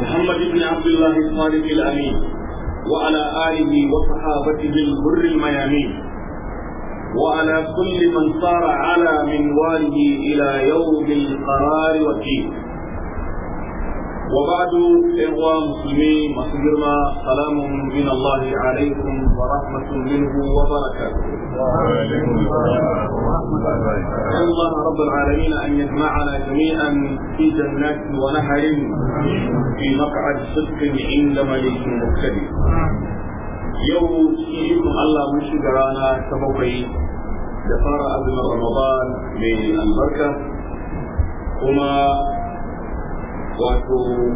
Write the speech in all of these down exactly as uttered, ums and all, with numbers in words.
محمد بن عبد الله الصادق الأمين وعلى آله وصحابته الغر الميامين وعلى كل من صار على منواله إلى يوم القرار والدين. وبعد إخوة مسلمين مسجرنا سلام من الله عليكم ورحمة منه وبركاته. أسأل الله رب العالمين أن يجمعنا جميعا في جنات ونهر في مقعد صدق عند ملك مقتدر. يوم شيء الله من شجرانا سبقي دفار أبن رمضان من البركة وما wato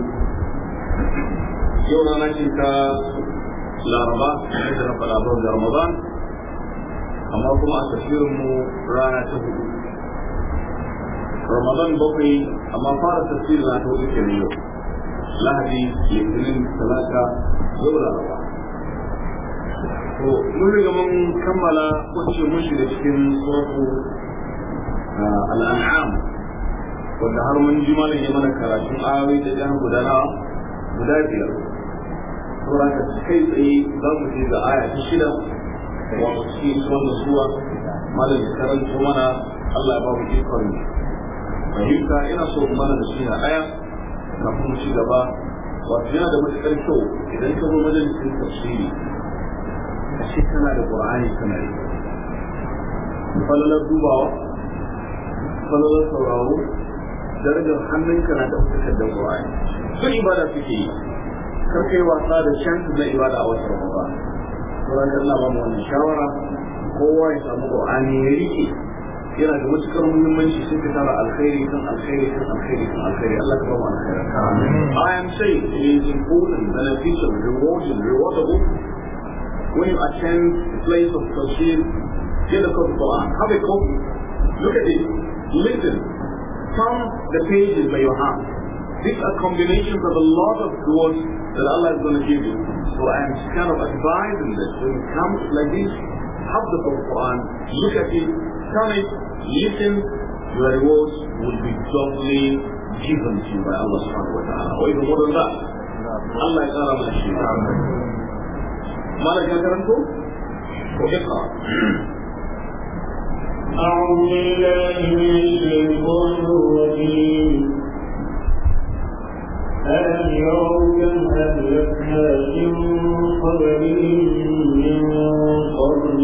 yau rana ce ta laraba da na faɗa da ramadan amma kuma a tafsirinmu rana ta hudu ramadan bakwai amma fara tafsirin na ta hudu ke yau lahadi litinin talata yau laraba to mun riga mun kammala wacce mun shiga cikin suratu al'an'am wanda har mun ji malam ya mana karatun ayoyi da jan guda na guda biyar saboda ka kai tsaye za mu je ga aya ta shida wato cikin wannan sura malam ya karanto mana Allah ya ba mu ikon fahimta ina so mana da shi na daya kafin mu ci gaba wato yana da matuƙar kyau idan ka zo majalisin tafsiri a ce kana da Qur'ani kana yi falalar dubawa falalar sauraro darajar hannunka na da takardar Qur'ani sun ibada suke yi kar kai wasa da shansu na ibada a wata Ramadan sauran da Allah ba mu wannan shawara kowa ya samu Qur'ani ya rike yana da matukar muhimmanci sai ka tara alkhairi kan alkhairi kan alkhairi kan alkhairi Allah ka ba mu alkhairi. I am saying it is important, beneficial, rewarding, rewardable when you attend the place of tafsir, get a copy of Quran, have a copy, look at it, listen. From the pages by your hand. These are combinations of a lot of rewards that Allah is going to give you. So I am kind of advising that when it comes like this, have the Quran, look at it, turn it, listen, your rewards will be doubly given to you by Allah subhanahu wa ta'ala. Or even more than that. Allah is our Mashiach. Malaka karanto? Iqra. أعوذ بالله من الشيطان الرجيم. ألم يروا كم أهلكنا من قبلهم من قرن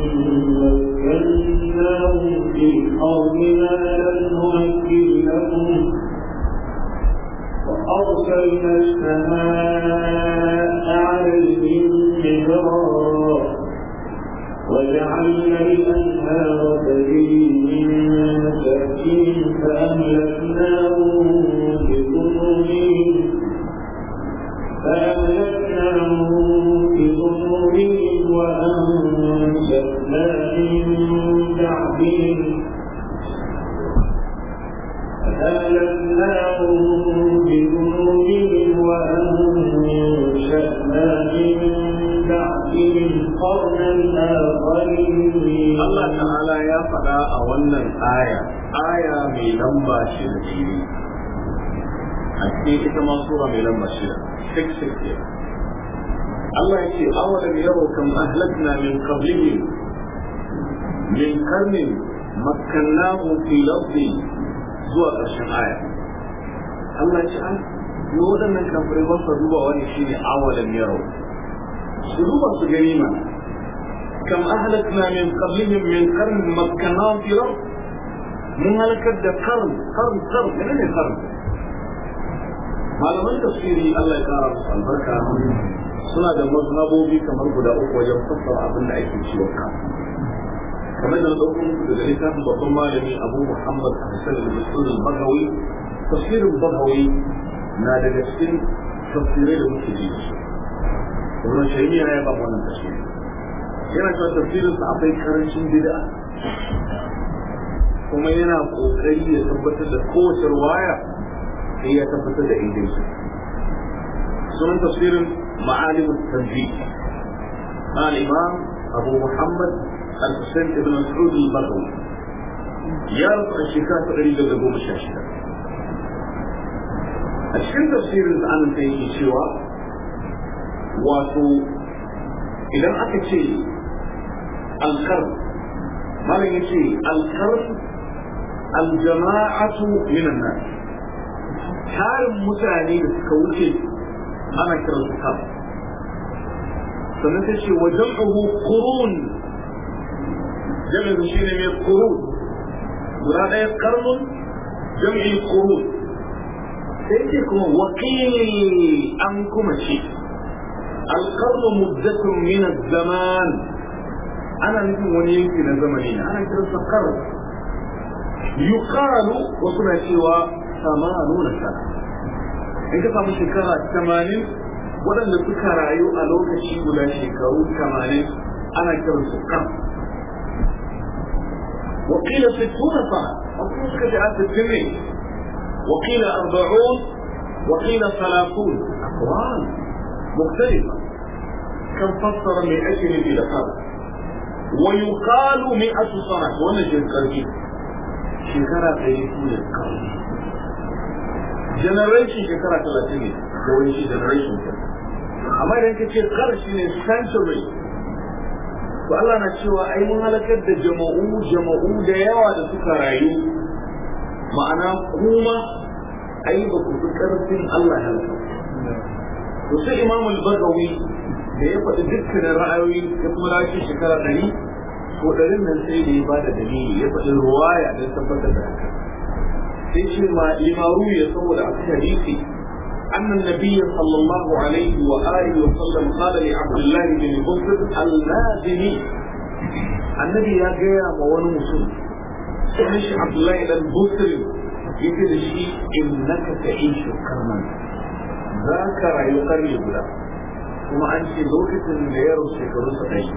مكناهم في الأرض ما لم نمكن لهم وأرسلنا السماء عليهم مدرارا وجعلنا الأنهار تجري من تحتهم فأهلكناهم بذنوبهم فأهلكناهم بذنوبهم وأنشأنا من بعدهم فأهلكناهم بذنوبهم وأنشأنا من بعدهم قرنا آخرين. Allah ta'ala ya faɗa a wannan aya aya mai lamba shida ce a cikin ita ma sura mai lamba shida six six Allah ya ce awalam yarau kam ahlakna min qablihim min qarnin makkannahu fil ardi zuwa ƙarshen aya Allah ya ce an yi waɗannan kafirai ba su duba wani shine awalam yarau su duba su gani mana كم أهلكنا من قبلهم من قرن مكناهم في الأرض من هلكت قرن قرن قرن من أين قرن؟ معلومة تفسيري الله يكرم البركة سنة مذهبه بي كما قد أقول وجب فصل أبن أي شيء وكان كما أن الأقوم بذلك بطمع لي أبو محمد حسن المسؤول البغوي تفسير البغوي نادى جسد تفسيري المسلمين ابن تيمية يبقى من التفسير yana cewa tafsirinsa akwai karancin bid'a kuma yana kokari ya tabbatar da kowace ruwaya sai ya tabbatar da inganci sunan tafsirin ma'alim at-tanzih al-imam Abu Muhammad al-Husayn ibn Mas'ud al-Baghawi ya rubuta shekara ta ɗari da goma sha shida a cikin tafsirin da an sai yake cewa wato idan aka ce alqarn malam yace alqarn aljama'atu minan nas tarin mutane da suka wuce ana kiran su kan sannan ta ce wa jam'uhu qurun jami'in shi ne mai qurun guda ɗaya qarnun jam'i qurun sai ce kuma wakili an kuma ce alqarnu muddatun min az-zaman ana nufin wani yanki na zamani ne ana kiran sa qarn yuqalu wasu na cewa samanuna sana in ka samu shekara tamanin waɗanda suka rayu a lokaci guda shekaru tamanin ana kiran su qarn وقيل ستون سنة وقيل كجاء ستين وقيل أربعون وقيل ثلاثون أقوال مختلفة كم فسر مئة إلى قرن ويقال مئة سنة ونجد قريب شكرا تريدون القرن generation shekara talatin ne da wani shi generation amma idan ka ce ƙarshe ne century to Allah na cewa ai mun halakar da jama'u jama'u da yawa da suka rayu ma'ana kuma ai ba ku fi karfin Allah ya halaka to sai Imam al-Bagawi da ya faɗi dukkanin ra'ayoyi ya kuma dace shekara ɗari ko ɗarin nan sai da ya ba da dalili ya faɗi ruwaya don tabbatar da haka sai ce ma limaru ya saboda a hadisi أن النبي صلى الله عليه وآله وسلم قال لعبد الله بن بكر اللازمي النبي يا جاي موانو مسلم سمش عبد الله بن بكر يقول شيء إنك تعيش كرما ذاك يقر يقول وما أنت ذوكة اللير وشكرا سعيد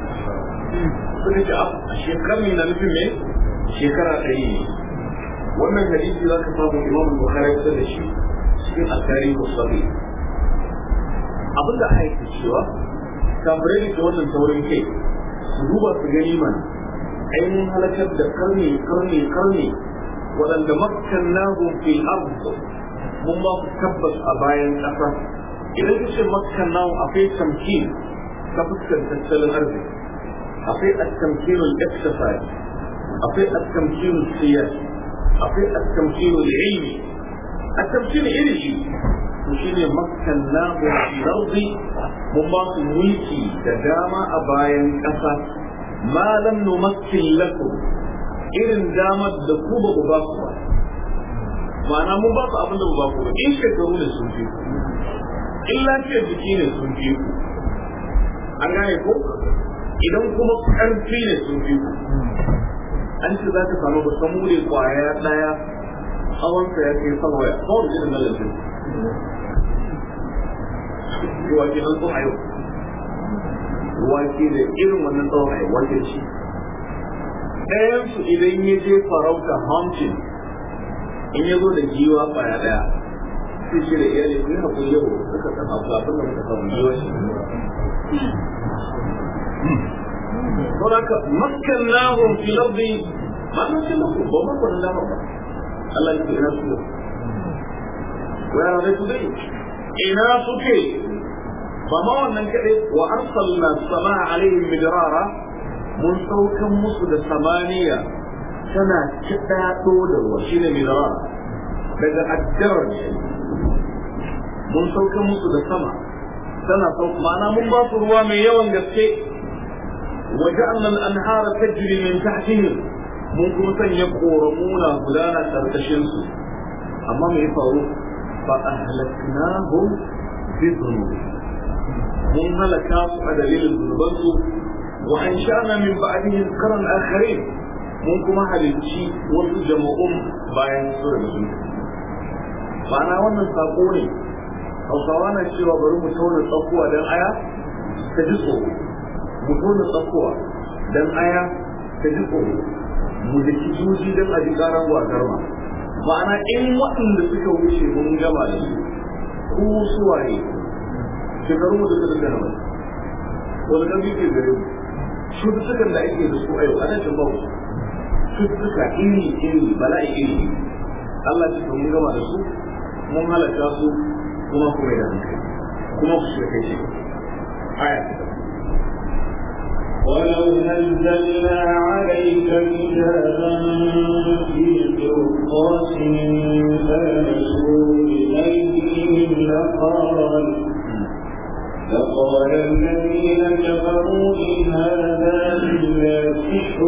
سمش شكرا من نفسه من شكرا سعيد وأن الحديث ذاك صاحب الإمام البخاري يقول شيء cikin asari ko sabi abin da aka cewa kafirai da wannan taurin kai su duba su gani mana ainihin halakar da karni karni karni waɗanda makkannahu fil ard mun ba su tabbas a bayan ƙasa idan ka ce makkannahu akwai tamkin ta fuskar tattalin arziki akwai at-tamkinul exercise akwai at-tamkinul siyasi akwai at-tamkinul ilmi التمثيل إلشي وشيني مكناه في الأرض مباط ملكي تداما أبايا أسا ما لم نمثل لكم إذن دامت دكوبة مباقوة معنى مباقوة أبدا مباقوة إيش يكرون السنفيكو إلا كيف بكين السنفيكو أنا يقول إذن كما أرفين السنفيكو أنت ذات فانو بسمولي قوايات لايا tsawonsa ya kai sama ya tsawon irin na lantarki ruwa ke nan tsawon a yau ruwa ke da irin wannan tsawon a yau wanda ci ɗayansu idan ya je farauta hunting in ya zo da giwa kwaya ɗaya sai ce da iyali ku yi haƙuri yau suka kasa abin da muka samu giwa shi saboda makkannahum fi lardi ma nufin lakum ba ma kwanan dama ba Allah ya ina su where are they today ina suke ba ma wannan kadai wa arsalna samaa alaihim midrara mun saukan musu da samaniya tana kidado da ruwa shine midrara daga adjar mun saukan musu da sama tana sauka ma'ana mun ba su ruwa mai yawan gaske وجعلنا الأنهار تجري من تحتهم mun kuma sanya koramuna gudana karkashin su amma me ya faru fa ahlaknahum bi dhunubi mun halaka su a dalilin zunuban su wa ansha'na min ba'dihim qarn akharin mun kuma halicci wasu jama'un bayan su da su ma'ana wannan sako ne Hausawa na cewa bari mu tauna tsakuwa dan aya ta ji tsoro mu tauna tsakuwa dan aya ta ji tsoro mu da kijoji don a ji karan gwakar ma ma'ana in waɗanda suka wuce mun gama da su ko suwaye shekaru mu da suka gana mai wani ɗan biyu ke gare mu cututtukan da ake da su a yau ana cin babu cututtuka iri iri bala'i iri Allah ce mun gama da su mun halaka su kuma ku mai da hankali kuma ku shiga kai shi aya ta ولو نزلنا عليك كتابا في قرطاس فلمسوه بأيديهم لقال لقال الذين كفروا إن هذا إلا سحر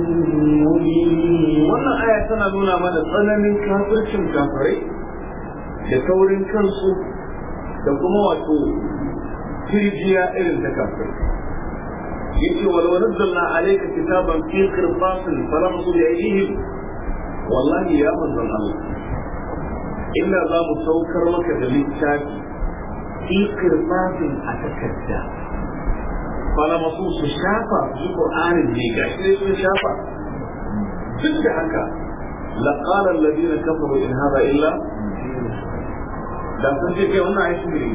مبين. wannan aya tana nuna mana tsananin kafircin kafirai da taurin kansu da kuma wato kirjiya irin ta kafirai. yace walau nazzalna alayka kitaban fi qirtasin falamsu bi aydihim wallahi ya manzon Allah illa za mu saukar maka da littafi fi qirtasin a takadda falamsu su shafa fi qur'anin ne gashi sun shafa duk da haka laqala alladhina kafaru in hadha illa da sun ce kai wannan ayi shiri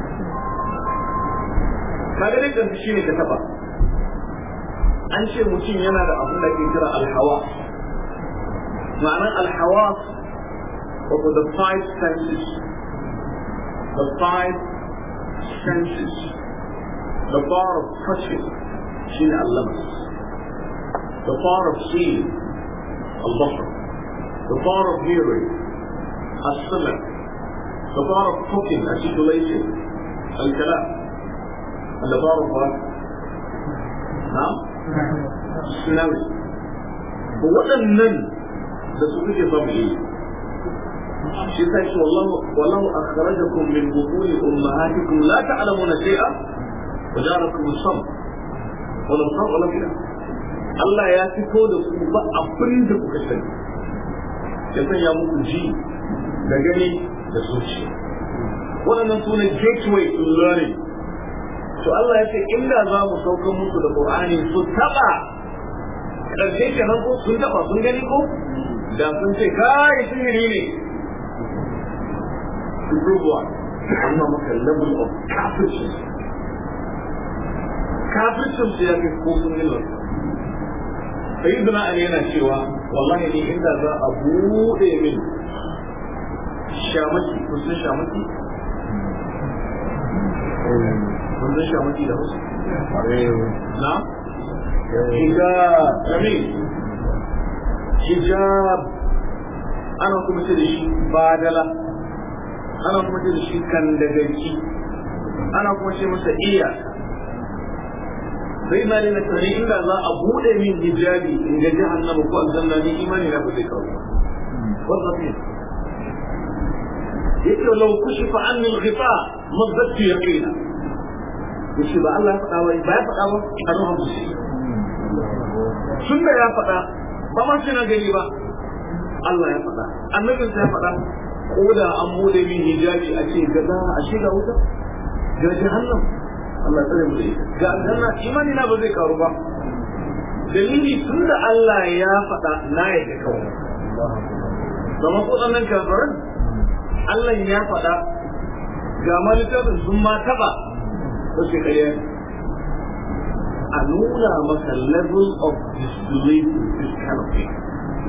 kaga dai kan shi ne ka taba an ce mutum yana da abin da ke kira alhawa ma'anar alhawa wato the five senses the five senses the power of touching shi ne allamas the power of seeing al-basar the power of hearing as-sam'a the power of talking articulation al-kalam and the power of what? na'am sunawi ko waɗannan da su kuke samu yi shi sai shi wallahu wallahu akhrajakum min butuni ummahatikum la ta'lamuna shay'a wa ja'alakum as-sam wa lam ta'lamu bila Allah ya fito da ku ba abin da kuka sani ya sanya muku ji da gani da zuciya waɗannan sune gateway to learning. to Allah ya ce inda za mu saukan musu da Qur'ani su taba karshe kenan ko sun taba sun gani ko da sun ce kai sihiri ne to prove what amma maka level of kafirci kafircin su ya fi ko sun gani sayyidina Ali yana cewa wallahi ni inda za a bude min shamaki ko sun shamaki mun zai shamaki da wasu na hijab jami hijab ana kuma ce da shi badala ana kuma ce da shi kandagarki ana kuma ce masa iya sai na da tare inda za a bude min hijabi in ga jahannama ko aljanna ni imani na ba zai kawo wanda ne yake lau kushifa anni al-ghifa mazdatu yaqina yace ba Allah ya faɗa wai ba ya faɗa ba a ruwan shi sunna ya faɗa ba ma shi na gani ba Allah ya faɗa annabin sa ya faɗa ko da an bude min hijabi a ce gaza a shiga wuta ga jahannam Allah tsare mu dai ga aljanna imani na ba zai karu ba dalili tunda Allah ya faɗa na yadda kawai zama ko ɗannan kafirin Allah ya faɗa ga malitabin sun ma taɓa wace ƙarya a nuna maka level of disbelief in this kind of thing.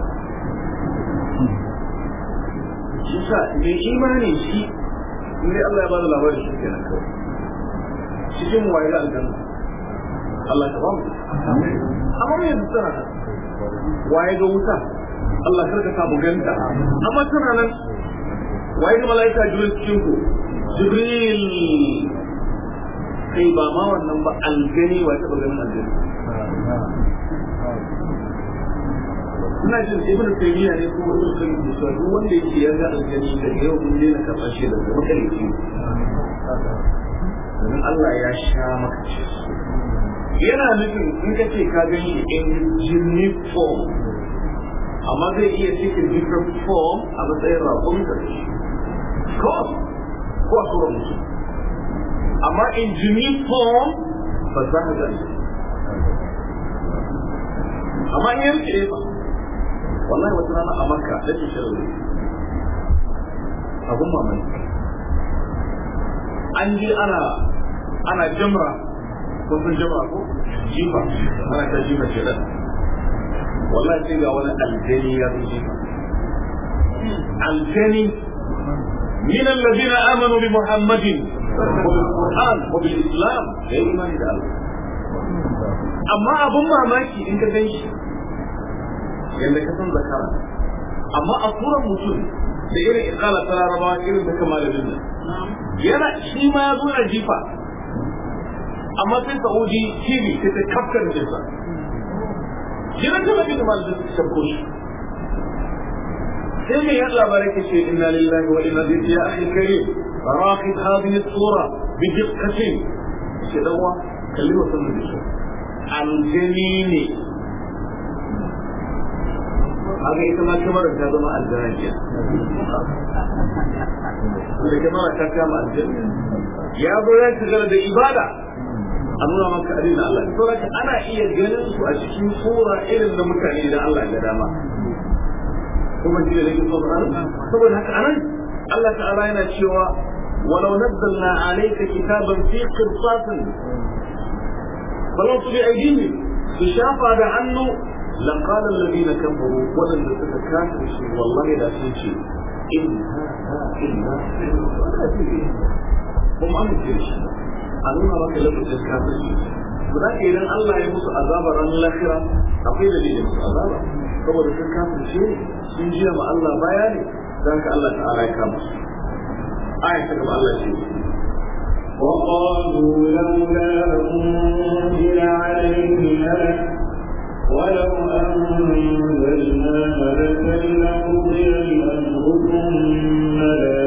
Shi sa mai imani shi ne Allah ya ba da labarin shi kenan kawai. Cikin waye da aljanna. Allah ta ba mu. Amma me yanzu tana nan? Waye ga wuta? Allah karka samu ganta. Amma tana nan. Waye ga mala'ika Jibril cikin ku? Jibril kai ba ma wannan ba algani wa taɓa ganin aljani ina jin ibn taymiya ne kuma ibn qayyim da shi wanda yake yarda aljani da yau mun daina karɓar shi da makalici domin Allah ya sha maka shi yana nufin in ka ce ka gani in unique form amma zai iya cikin different form a matsayin raƙon da shi ko ko a tsoron mutum amma in unique form ba za ka gani amma in yanke ba wallahi wata rana a makka da ke shirin abun mamaki an ji ana ana jamra ko sun jamra ko jifa ana ta jifa shirin wallahi sai ga wani aljani ya zo jifa aljani من الذين آمنوا بمحمد وبالقرآن وبالإسلام غير إيمان الله. أما أبو ما ماشي إنك تنش يعني كتن ذكر أما أصورا مسلم لإيه إقالة ترى ربا إيه بكمال الدنيا yana shi ma ya zo na jifa amma sai Saudi T V sai ta kafkar jinsa jiran ta bakin mal da ta koshi sai mai yadda labarai ke ce inna lillahi wa inna ilaihi ya akhi karim raqib hadhihi as-sura bi diqqatin shi dawa kalli wasan da shi aljani haka ita ma kamar ta zama aljaniya da kamar ta kama aljanna ya zo ya shiga da ibada a nuna maka addinin Allah to haka ana iya ganin su a cikin sura irin da mutane da Allah ya dama kuma shi da yake saboda haka anan Allah ta'ala yana cewa walau nazzalna alayka kitaban fi qirtasin falau bi aydihim shafa da hannu لقال الذين كفروا ولن تتكاثر شيء والله لا شيء إن هذا إلا ولا شيء هم أمن كل شيء أنونا ما كلمة تتكاثر شيء ولكن إذن الله يمس عذاب ران الآخرة أقيل لي يمس عذاب فهو تتكاثر شيء سنجي مع الله بياني ذلك الله تعالى يكامل آية تكب الله شيء وقالوا لولا أنزل عليه ملك ولو أنزلنا ملكا لقضي الأمر ثم لا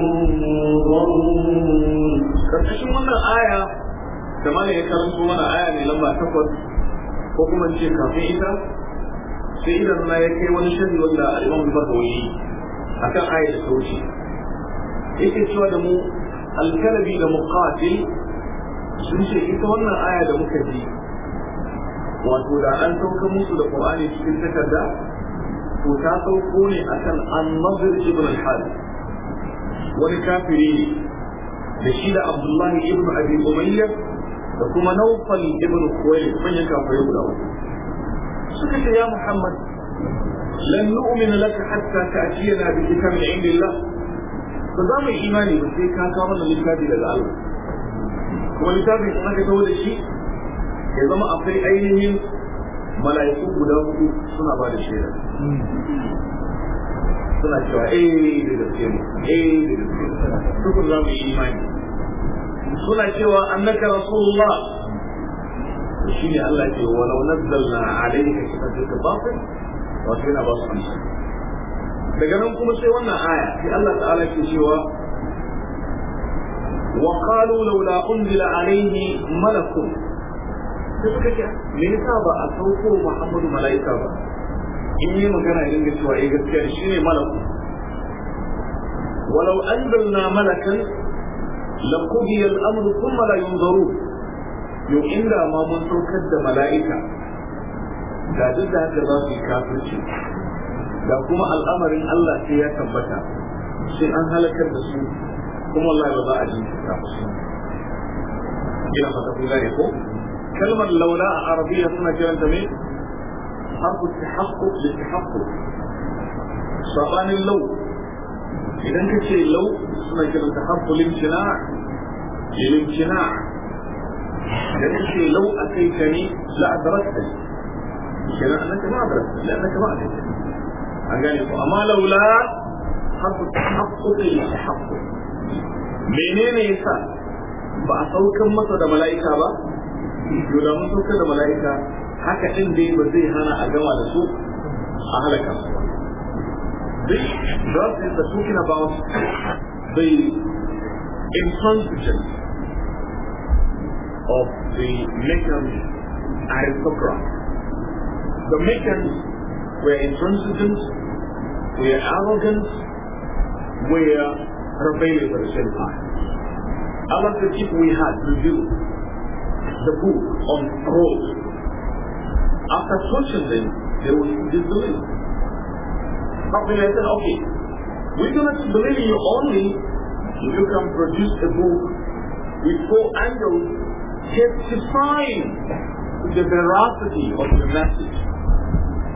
ينظرون. karkashin wannan aya da mana ya karanto mana aya ne lamba takwas ko kuma ce kafin ita sai idan na ya kai wani shari wanda al-Imam Bukhari akan aya da sauci yake cewa da mu al-Kalabi da Muqatil sun ce ita wannan aya da muka ji wato da an sauka musu da Qur'ani cikin takarda to ta sauko ne akan An-Nadr ibn al-Harith wani kafiri ne da shi da Abdullah ibn Abi Umayya da kuma Nawfal ibn Khuwaylid manyan kafirai guda uku suka ce ya Muhammad lan nu'mina laka hatta ta'tiyana bi kitabin 'indillah ba za mu imani ba sai ka kawo mana littafi daga Allah kuma littafin kuma ka kawo da shi ya zama akwai ainihin mala'iku guda hudu suna ba da shaida suna cewa eh da gaske mu eh da gaske dukkan za mu yi imani suna cewa annaka rasulullah shi ne Allah ce walau nazzalna alayka kitaban batil wa kana ba su amsa daga nan kuma sai wannan aya sai Allah ta'ala ke cewa wa qalu laula unzila alayhi malakun sai suka ce me yasa ba a sauko Muhammadu malaika ba in yi magana ya dinga cewa eh gaskiya shine malaku walau anzalna malakan laqudiya al-amr thumma la yunzaru yau inda ma mun saukar da malaika da duk da haka za su yi kafirci da kuma al'amarin Allah sai ya tabbata sai an halakar da su kuma wallahi ba za a ji ta musu ina fata kun gane ko كلمة لولا عربية سنة كلمة تمين حرف التحقق للتحقق صابان اللو إذا كنت شيء لو سنة كلمة حرف الامتناع للامتناع إذا كنت شيء لو أتيتني لا أدركتني كنا أنك ما أدركتني لأنك ما أتيتني أقالي أما لولا حرف التحقق للتحقق منين يسال بأصوكم مصد ملائكة با yau da mun saukar da mala'ika haka ɗin dai ba zai hana a gama da su a halaka su ba. This verse is talking about the intransigence of the Meccan aristocrats. The Meccans were intransigent, were arrogant, were rebellious at the same time. Allah said if we had revealed the book on scrolls, after searching them, they would disbelieve. But when I said, okay, we're going to believe you only if you can produce a book with four angels testifying to the veracity of the message.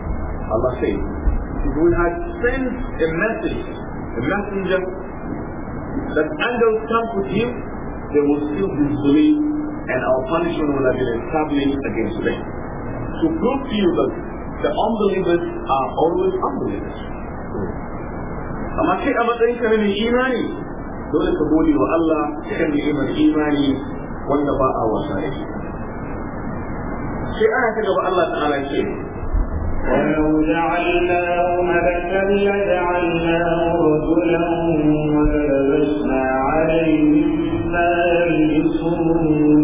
Allah says, if we had sent a message, a messenger that angels camp with him, they will still disbelieve and our punishment will have been established against them. To prove to you that the unbelievers are always unbelievers. Amma kai a matsayin ka ne imani dole ka gode wa Allah kan ni'imar imani wanda ba a wasa da shi. Sai aya ta gaba Allah ta'ala ce ولو جعلناه ملكا لجعلناه رجلا وللبسنا عليهم ما يلبسون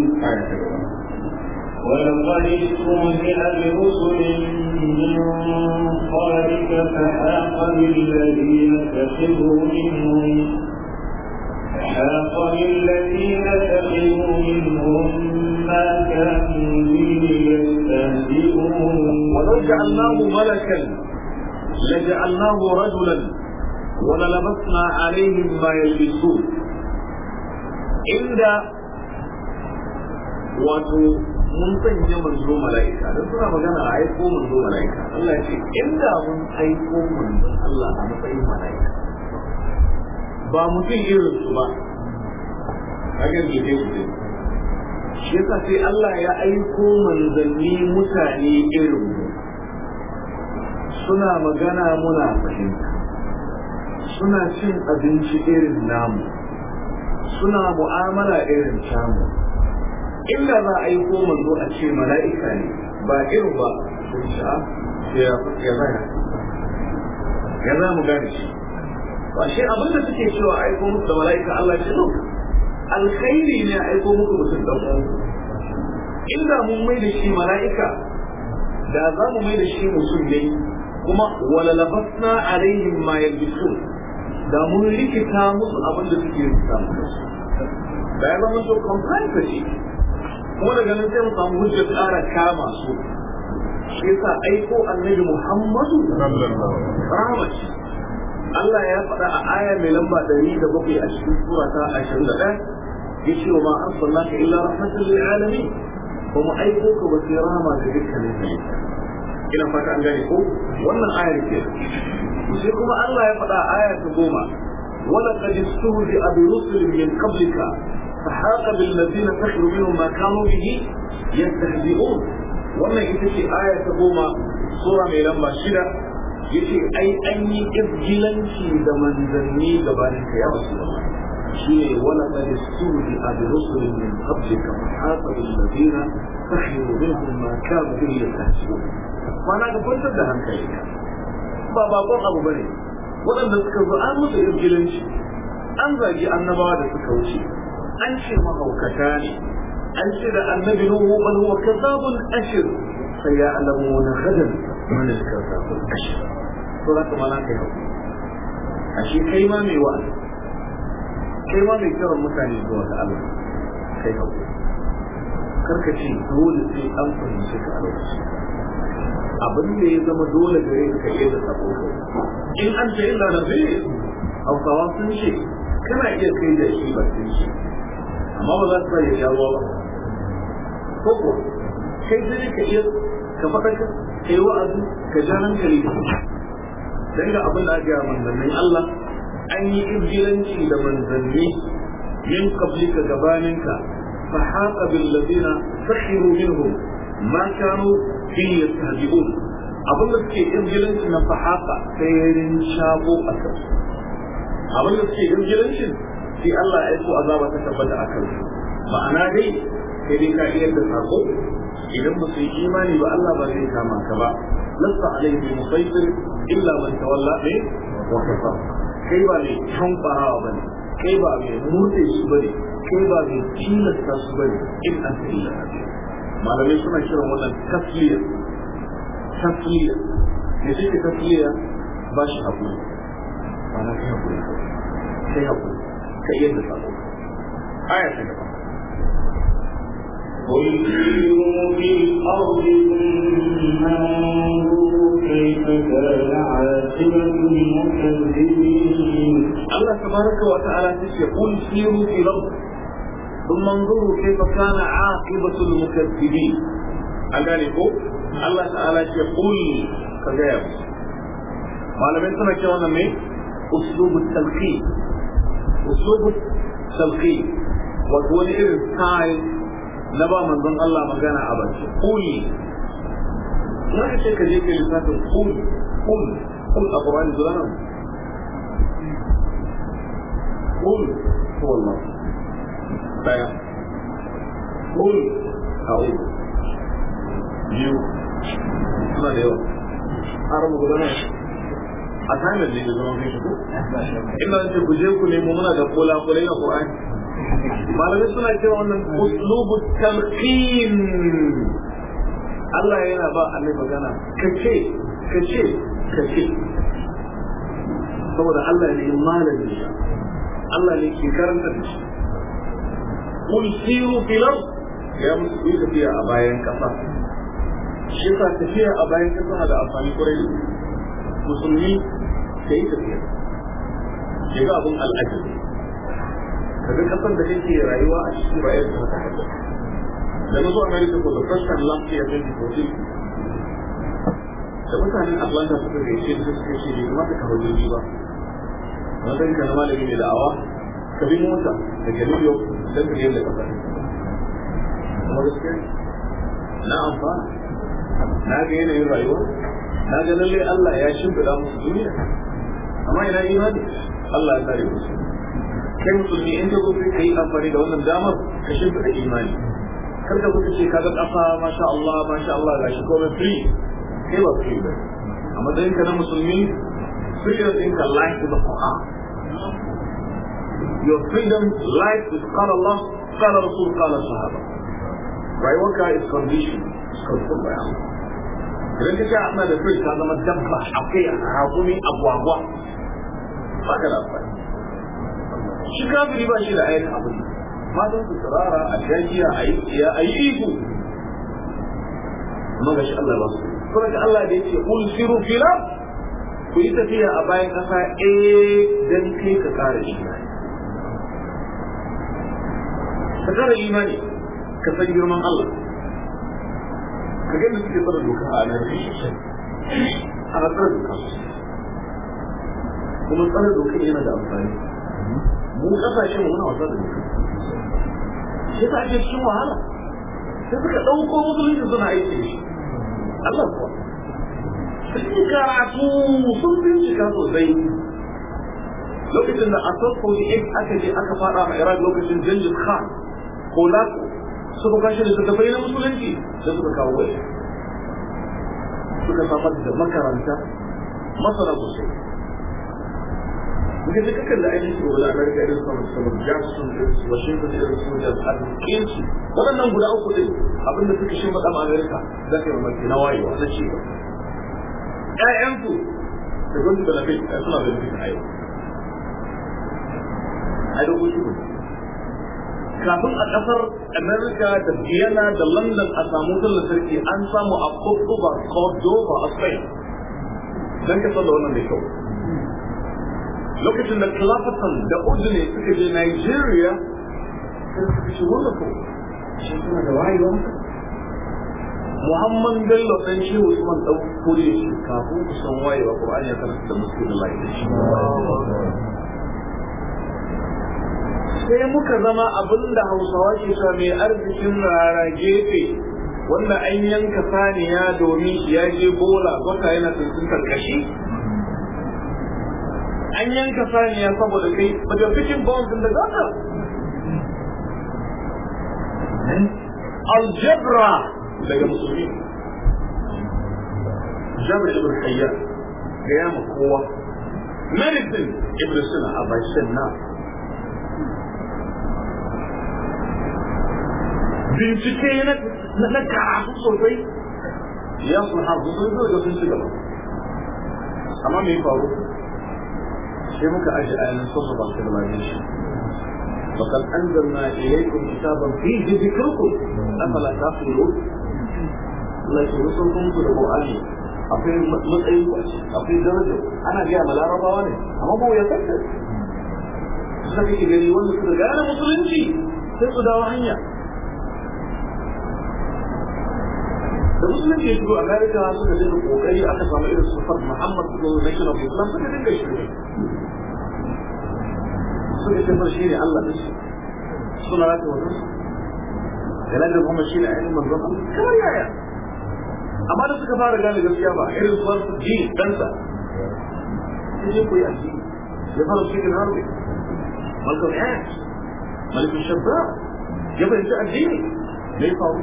ولقد استهزئ برسل من قبلك فحاق بالذين سخروا منهم فحاق بالذين سخروا منهم ما كانوا به يستهزئون ولو جعلناه ملكا لجعلناه رجلا وللبسنا عليهم ما يلبسون عند wato mun sanya manzo mala'ika dan suna magana a aiko manzo mala'ika Allah ya ce inda mun aiko manzo Allah a matsayin mala'ika ba mutum irin su ba kaga ne dai shi yasa sai Allah ya aiko manzanni mutane irin mu suna magana muna fahimta suna cin abinci irin namu suna mu'amala irin tamu inda za a aiko manzo a ce mala'ika ne ba irin ba sun sha ya zaya ya za mu gane shi ba shi abinda suke cewa aiko musu da mala'ika Allah ce no alkhairi ne a aiko muku mutum dan uwan inda mun mai da shi mala'ika da za mu mai da shi mutum ne kuma wala labasna alaihim ma yalbisun da mun rikita musu abinda suke rikita musu da ya zama to compliance ce kuma daga nan sai mu samu hujjar ƙara kama su shi yasa aiko annabi Muhammadu rahmat Allah ya faɗa a aya mai lamba ɗari da bakwai a cikin sura ta ashirin da ɗaya yace wa ma arsalnaka illa rahmatan lil alamin ba mu aiko ka ba sai rahama ga dukkanin halitta ina fata an gane ko wannan ayar ke sai kuma Allah ya faɗa a aya ta goma wala qad istuhzi'a bi rusulin min qablika فحاق بالذين سخروا منهم ما كانوا به يستهزئون wannan ita ce aya ta goma sura mai lamba shida yace ai an yi izgilanci da manzanni gabanin ka ya rasulullah shine wala qad istudi bi rusulin min qablika haqa bil ladina sakhiru minhum ma kanu bihi yastahzi'un wana ga kwantar da hankali ba bakon abu bane waɗanda suka zo an musu izgilanci an zagi annabawa da suka wuce an ce mahaukata ne an ce da annabi nuhu bal huwa kadhabun ashir sai ya alamu na gadan man al-kadhabun ashir to da kuma nan kai ashe kai ma mai wa kai ma mai kiran mutane zuwa ga Allah kai hau karka ce dole sai an fahimci ka a lokaci abin da ya zama dole gare ka iya da sabo in an ce illa da bai hausawa sun ce kana iya kai da shi ba sun ce amma ba za su iya jawo ba ko kuwa kai sai ka iya ka faɗa ka kai wa'azi ka ja hankali da su dan ga abin da aka yi manzannin Allah an yi izgilanci da manzanni min qablika gabaninka fa haqa bil ladina sakhiru minhum ma kanu fi yastahzi'un abin da suke izgilanci na fa haqa sai rin shago a kansu abin da suke izgilanci sai Allah ya so azaba ta tabbata a kansu ma'ana dai sai dai ka iya da sako idan ba su yi imani ba Allah ba zai kama ka ba lasta alaihi bi musaytir illa man tawalla ne wa kafa kai ba ne tankwarawa ba ne kai ba mai murɗe su ba ne kai ba mai tilasta su ba ne in an ta illa malamai suna kiran wannan tasliya tasliya ne shi tasliya ba shi haƙuri ba na kai haƙuri kai haƙuri ka iya da sako aya ta gaba قل سيروا في الأرض ثم انظروا كيف كان عاقبة المكذبين. الله تبارك وتعالى يقول سيروا في الأرض ثم انظروا كيف كان عاقبة المكذبين. أذلك الله تعالى يقول كذا ما لم يكن كذا من أسلوب التلقين uslubu talqi wato wani irin style na ba manzon Allah magana a baki kuli na ce ka je ka lissafin kuli kuli kul a Qur'ani zuwa nan kul wallah daya kul a'udhu biyu suna da yawa har mu gudanar a timer ne da zaman kai ko ina ce ku je ku nemo muna da kola kolai na Qur'ani malamai suna cewa wannan uslubu talqin Allah yana ba annabi magana kace kace kace saboda Allah ne malami Allah ne ke karanta da shi kul siru fil ard ya musu tafiya a bayan kasa shi ka tafiya a bayan kasa da amfani kwarai musulmi sai tafiya shiga abun al'ajabi kaga kasar da kake rayuwa a cikin bayan ta haka da na zo America for the first time last year twenty fourteen da mutanen Atlanta suka gaishe da suka ce bai kamata ka hau jirgi ba na san ka na malami mai da'awa ka bi mota daga New York don ka yadda kasar kuma gaskiya na amfana na ga yanayin rayuwa na ga lallai Allah ya shimfiɗa musu duniya amma ina imani Allah ya kare musu kai musulmi in ka zo sai ka yi amfani da wannan damar ka shimfiɗa imani kar ka kuka ce kaga ƙasa masha Allah masha Allah ga shi komai free kai ba free ba a matsayin ka na musulmi freedom ɗinka life with the Quran your freedom life with qala Allah qala Rasul qala Sahaba rayuwarka is condition is controlled by Allah idan ka ce ana da free ka zama dabba akwai hakumi agwagwa ba ka da amfani shi kafiri ba shi da ayyukan abin matan su tsirara a jajiya a yi tsiya a yi ihu amma ga shi Allah ba su kuma ga Allah da yake kul siru fila ku yi tafiya a bayan kasa eh dan kai ka kare imani ka kare imani ka san girman Allah ka ga mutum ke tsara doka a nan a tsara doka kuma tsara doka yana da amfani mu kasashen muna wasa da mutum shi ta ake cikin wahala sai suka ɗauko musulunci suna aiki da shi Allah kuwa sun yi karatu sun bincika sosai lokacin da a sassu ne aka je aka fada ma Iraq lokacin Genghis Khan ko Lako suka kashe da suka bayyana musulunci da suka kawo wai suka samar da makaranta masana sosai muka ji kakan da ainihin su da Amerika irin su Samuel Jackson irin su Washington irin su James Harkin su waɗannan guda uku ɗin abinda suka shi faɗa ma Amerika za ka yi mamaki na wayewa na ci gaba ƴaƴansu da gwamnati da lafi suna da lafi a yau a da gudu kafin a ƙasar Amerika da Vienna da London a samu wutar sarki an samu a Cordoba Cordoba a Spain don ka san da wannan da kyau lokacin da Clapperton da Udine suka je Nigeria sai suka ce wonderful shi suna da wayewa Muhammad Bello dan shi Usman dan kore shi kafin ku san wayewa Qur'ani ya karanta da musulmi Allah ya shi sai muka zama abinda Hausawa ke cewa mai arzikin rara gefe wanda an yanka saniya domin shi ya je bola gwata yana tsuntsun kashi an yanka saniya saboda kai but you're fishing bones in the gutter algebra daga musulmi jabir ibn hayyan gaya ma kowa medicine ibn sina a bashin na bincike na karatu sosai ya sun hafu sun zo da sun ci gaba amma me faru sai muka aje ayan sabba ba ta da shi فقد أنزلنا إليكم كتابا فيه ذكركم أفلا تعقلون الله يرسلكم في القرآن أفي مطعم أفي درجة أنا جاء ملا رضواني أما هو يفكر سكي إلي وانا كده أنا مسلمتي سيقو داوحية da musulunci ya shigo Amerika suka dinga kokari aka samu irin sufar Muhammad sallallahu alaihi wasallam suka dinga shi suka ce shi ne Allah da shi suna rata wajen su yana da kuma shi ne ainihin manzon Allah kamar yaya amma da suka fara gane gaskiya ba irin su wasu ji ɗansa sai je koyi addini ya fara cikin harbi malcolm x malikin shabba ya fahimci addini me ya faru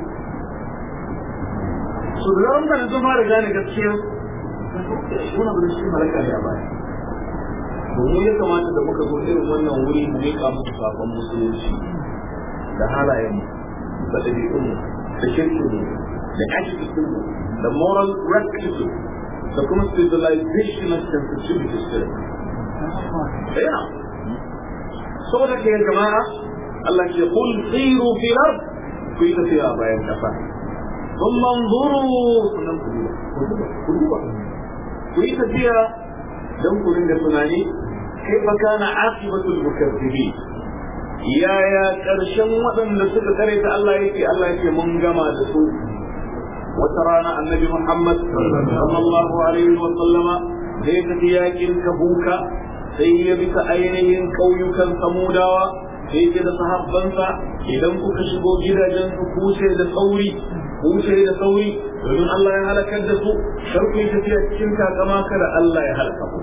su da yawan mutane sun fara gane gaskiya wani abu da shi malaka ne a baya domin ya kamata da muka zo irin wannan wuri mu miƙa musu sakon musulunci da halayenmu da ɗabi'unmu da shirkinmu da attitude da moral rectitude da kuma civilization and sensitivity spirit. Yeah. saboda ke jama'a Allah ke kul siru fil ard ku yi tafiya bayan kasa ثم انظروا sunan ku duba ku duba ku yi tafiya dan ku rinda tunani kaifa kana aqibatul mukaththibin yaya karshen waɗanda suka kare ta Allah yake Allah yake mun gama da su wata rana annabi Muhammad sallallahu alaihi wa sallama da ya tafi yakin Tabuka sai ya bi ta ainihin ƙauyukan Samudawa sai ya da sahabbansa idan kuka shigo gidajen su kuce da sauri kuce da sauri domin Allah ya halakar da su kar ku yi tafiya cikin takama kada Allah ya halaka ku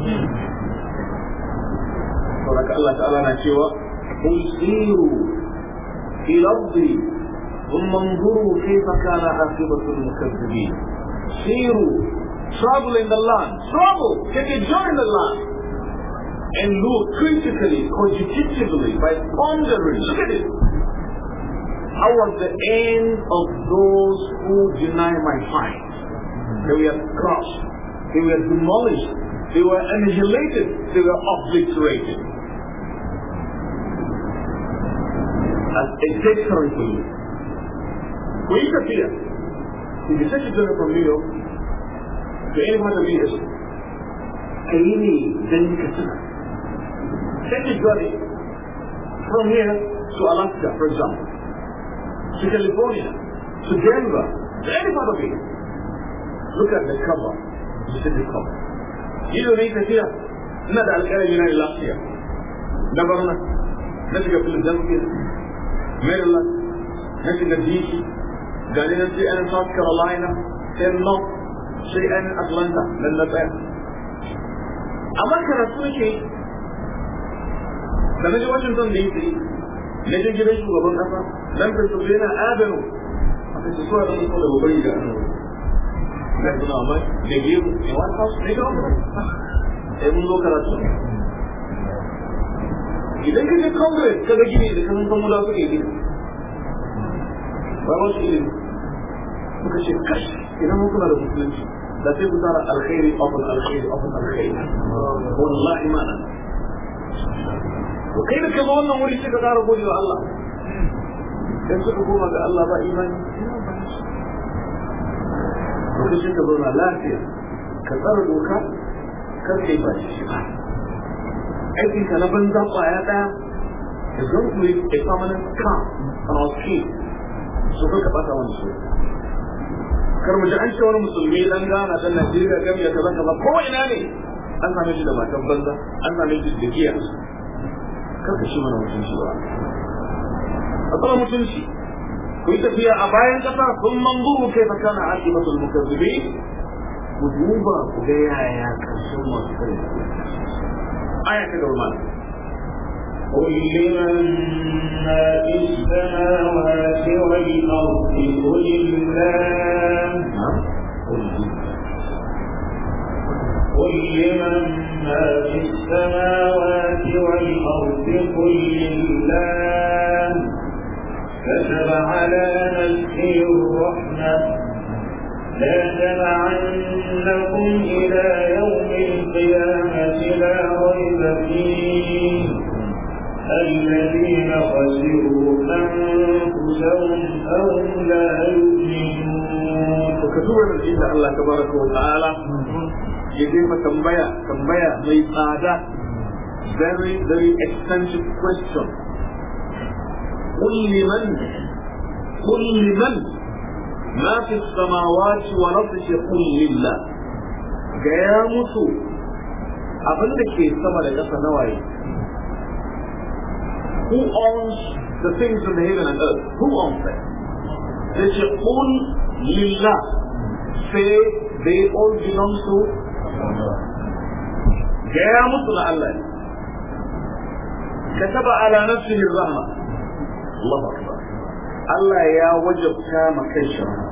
saboda Allah ta'ala na cewa qul siru fil ardi thumma anzuru kayfa kana aqibatul mukaththibin siru travel in the land travel take a journey in the land and look critically, cogitatively, by pondering. Look at it. How was the end of those who deny my fight? They were crushed. They were demolished. They were annihilated. They were obliterated. As a deterrent for you. We interfere. If you take a journey from New York to any part of the U S, any then you can take a journey from here to Alaska, for example, to California, to Denver, to any part of it. Look at the cover. You see the cover. You don't need to hear. Not the Al-Qaeda last year. Never mind. Let's go to Philadelphia, Maryland, let's go to D C, Galena, and South Carolina, then North, and Atlanta, then the best. America is da na ji Washington D C na ji gidan shugaban kasa dan Pennsylvania Avenue a kan su da mutum da babban gida na suna mai da gemu a White House ne ga wani sai mun zo karatu idan ka je Congress ka ga gini da kan san mula suke gini ba wasu ilimi muka ce kash idan mun kula da musulunci da sai ku tara alkhairi ofin alkhairi ofin alkhairi wallahi ma'ana وكيف كمان نقول شيء كذا ربنا الله يمسك حكومة الله بإيمان وكل شيء كذا لا فيه كثر دوكا كثير باشي أي كان بنزا قاعدة is going to leave a permanent calm on our skin so kuka bata wani so kar mu ji an ce wani musulmi dan Ghana dan Najeriya gami ya kaza kaza ko ina ne an same shi da matan banza an same shi da giya karka shi mana mutunci ba a tsara mutunci ku yi tafiya a bayan kasa sun manzuru kai fa kana aqibatul mukazzibi ku duba ku ga yaya karshen masu kare aya ta gaba mana قل لمن ما في السماوات والأرض قل الله قل لمن ما في السماوات والأرض قل لله كتب على نفسه الرحمة لا تبعنكم إلى يوم القيامة لا ريب فيه الذين خسروا أنفسهم أو لا يؤمنون. وكتب من الله تبارك وتعالى ya jefa tambaya tambaya mai tsada very very expensive question قل لمن قل لمن ما في السماوات والأرض قل لله gaya musu abin da ke sama da ƙasa nawaye who owns the things in the heaven and earth? Who owns them? They say, Qul Lillah. Say, they all belong to Allah. Gaya musu na Allah. Kataba ala nafsihi ar-rahma. Allahu Akbar. Allah ya wajabta maka shara.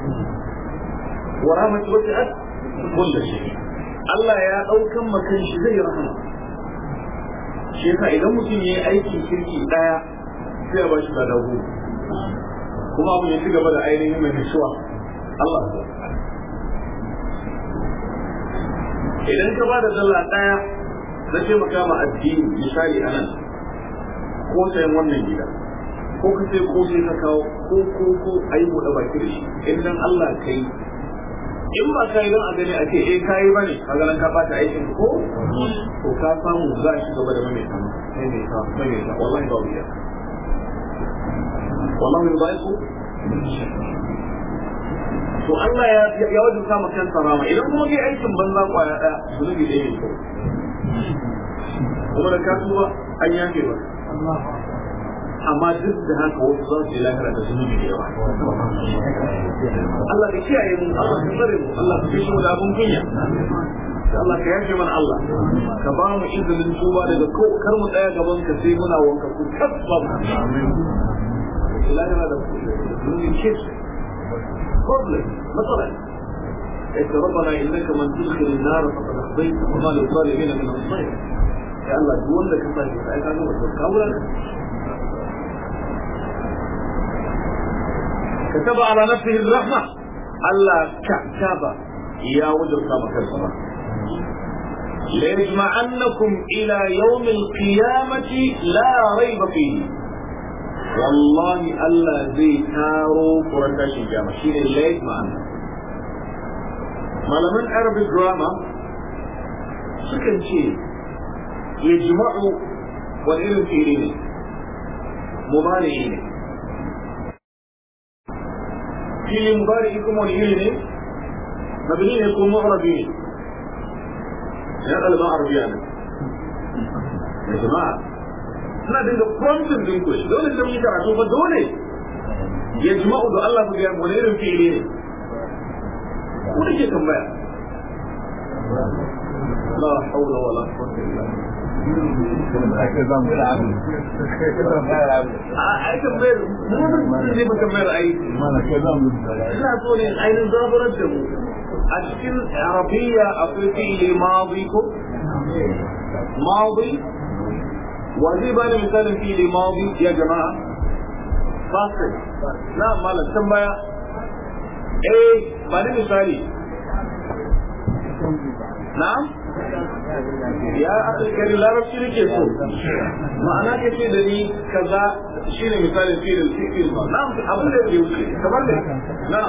Wa rahmatu wasi'at kulli shay. Allah ya daukan maka shi zai rahama. Shi yasa idan mutum yayi aikin kirki daya sai ya ba shi da dawo. Kuma abu ya ci gaba da ainihin mai nisuwa. Allah. Idan ka ba da dala daya na taimaka ma addini misali anan ko sayan wannan gida ko ka sai ko sai ka kawo ko ko ko ayi mu da baki da shi idan Allah kai in ba kai dan a gani ake eh kai bane kaga nan ka bata aikin ko to ka samu za shi gaba da mai sama sai ne ka sai ne wallahi ba biya wallahi ba ku to Allah ya ya wajen kama kansa rama idan kuma kai aikin banza kwaya daya zunubi da yake kuma da ka tuba an yafe ba amma duk da haka wasu za su yi lahira da zunubi da yawa Allah ka kiyaye mu Allah ka tsare mu Allah ka fishe mu da abun kunya Allah ka yafe mana Allah ka ba mu izinin tuba daga kar mu tsaya gaban ka sai muna wanka ku tabbam lahira da zunubi ke problem مثلا إذا ربنا إنك من تدخل النار فقد أخذيت وما للظالمين من النصير يا الله دون لك طيب فأيك عنه وتوكاولا كتب على نفسه الرحمة الله كتب يا وجه كما كتب ليجمعنكم إلى يوم القيامة لا ريب فيه والله الله زي تارو قرنتاش الجامعة شيء الليل معنا ما لمن Arabic grammar sukan ce ya jima'u wani irin fili ne mubari ne fili mubari kuma wani iri ne mabini ne ko mu'rabi ne ya ɗaliban arabiya ne ya jama'a suna dinga prompting din ku dole da mun karatu ba dole ya jima'u da Allah ku ga wani irin fili ne ko da ke tambaya la hawla wala quwwata illa billah ake zan fara a ake mai mun ne ba kamar ai mana ke zan ina so ne ainin zaburar da mu a cikin arabiya akwai fi'ili madi ko madi وهذه بقى مثال في الماضي يا جماعة فاصل لا مالا تنبايا ايه بعد مثالي نعم يا أخي الكريم لا رب شيء كيسو معناه كيسو دني كذا شيء مثال في الفكر نعم أقول لك يوشي كمان لك نعم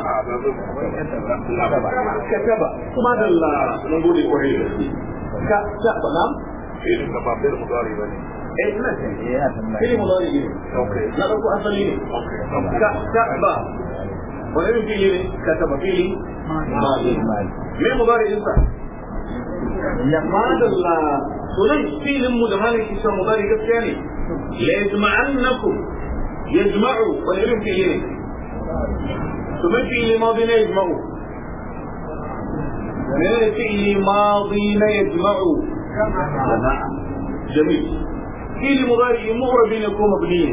كتب ماذا الله نقول لك كتب نعم في الكبابير مضاري بني ايه مثلا في مضاري اوكي لا لو اصلي اوكي كتب ولا في لي كتب في ماضي ليه مضاري انت يا ماذا الله سنن في المضاري اسمه مضاري كثاني ليجمعنكم يجمعوا ولا في لي ثم في لي ماضي يجمعوا من في ماضي يجمعوا جميل فعل مضارع معرب يكون مبني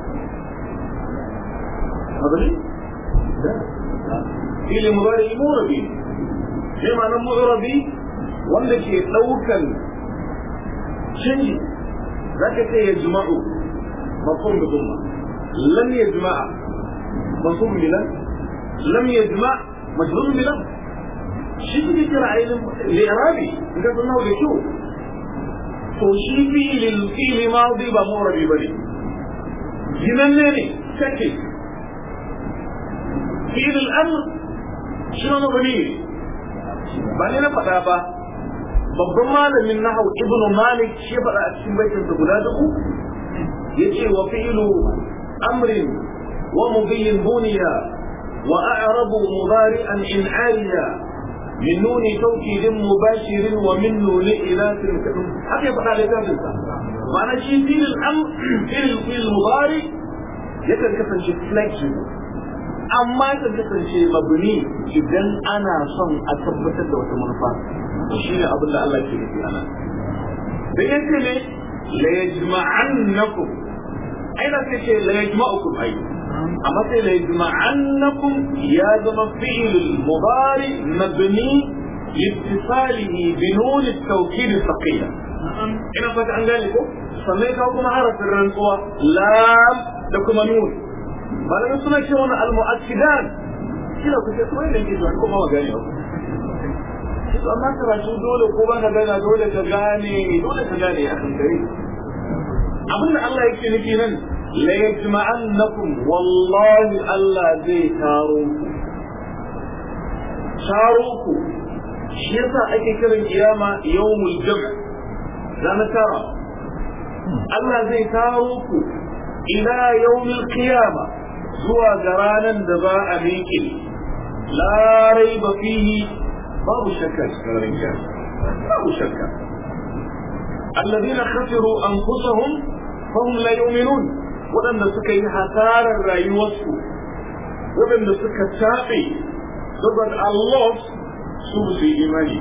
مبني فعل مضارع معرب sai ma'anar mu'rabi wanda ke daukan canji zaka ce ya juma'u mafhum bi dhumma lam yajma'a mafhum bi lam lam yajma' majrur bi lam shi ne kira ainin li'rabi idan kun nawo da kyau to shi fi'il fi'il madi ba mu'rabi bane jinanne ne take fi'il al-amr shi ne mabni ba ne na faɗa ba babban malamin nahwu ibn malik shi faɗa a cikin baitin sa guda uku yace wa fi'lu amrin wa mudhiyin buniya wa a'rabu mudari'an in 'aliya من نون توكيد مباشر ومن نون إناث هكذا يبقى على ذلك ma'ana shi filin am filin filin mubari yakan kasance flexible amma yakan kasance mabni idan ana son a tabbatar da wata manufa shi ne abin da Allah ke nufi ana da yake ne la yajma'annakum aina sai ce la yajma'ukum ai amma sai la yajma'annakum ya zama fi'il mudari mabni لاتصاله بنون التوكيد الثقيلة ina fata an gane ko sannan ka kuma harafin rantsuwa lam da kuma nun malamin suna ce wani al-mu'akkidan kina ku ce kuma ne ke zuwa kuma ma gane ba to amma karatu dole ko ba ka gane dole ka gane dole ka gane a kan dare abin da Allah yake nufi nan la yajma'annakum wallahi Allah zai taro ku taro ku shi yasa ake kiran kiyama yawmul jam' ranar tara Allah zai taro ku ila yawmil qiyama zuwa ga ranar da ba a miƙe la raiba fihi babu shakka cikin kiyama babu shakka alladhina khasiru anfusahum fahum la yu'minun wadanda suka yi hasarar rayuwarsu wadanda suka tabe saboda Allah su su yi imani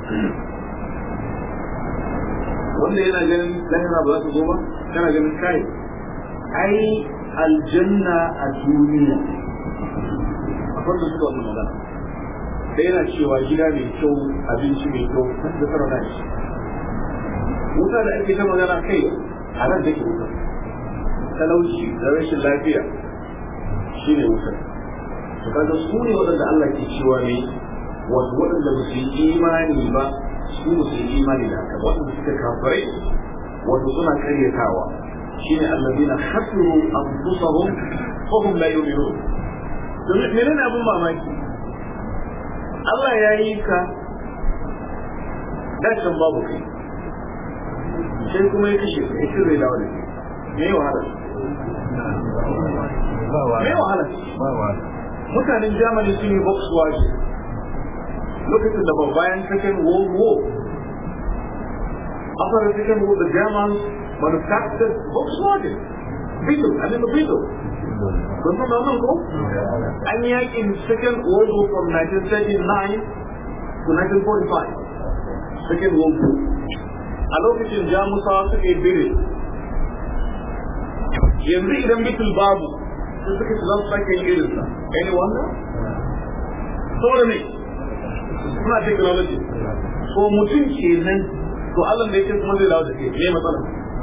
wanda yana ganin lahira ba za ta zo ba kana ganin kai ai aljanna a duniya a farko suka wani magana da yana cewa gida mai kyau abinci mai kyau da tsara da shi wuta da ake ta magana kai a nan da ke wuta talauci da rashin lafiya shi ne wuta to kaga su ne waɗanda Allah ke cewa ne wato waɗanda ba su yi imani ba su ba su yi imani da haka waɗanda suka kafirai wato suna karyatawa shine allazina khasiru anfusahum fa hum la yu'minun don menene abun mamaki Allah ya yi ka dashin babu kai sai kuma ya kashe ya shirya da wani me wahala me wahala mutanen Germany sun yi Volkswagen lokacin da bayan second world war after the second war the Germans manufactured Volkswagen Beetle, I mean the Beetle kun san da wannan ko an yakin second world war from nineteen thirty-nine to nineteen forty-five second world war a lokacin jamusawa suka yi bire yanzu idan Beetle babu sun suka ci zan sake yin irinsa any wonder saboda ne suna technology so mutum ke nan to Allah da yake kuma zai dawo da ke ne matsala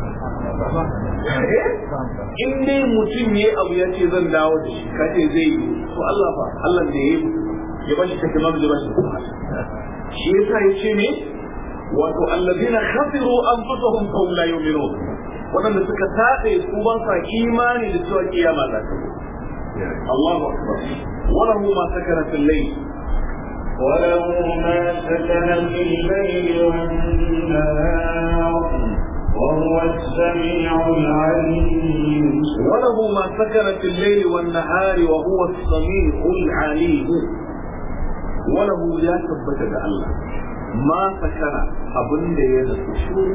in dai mutum ne abu ya ce zan dawo da shi kace zai yi to Allah fa Allah da yayi ya bashi technology bashi shi yasa yace ne wato alladina khasiru anfusahum fa la yu'minun wadanda suka tabe su ban sa imani da cewa kiyama za ta zo Allahu akbar wala ma sakara fil layl وله ما سكن في الليل والنهار وهو السميع العليم وله ما سكن في الليل والنهار وهو السميع العليم وله يا ثبت الله ما سكن أبن ينسو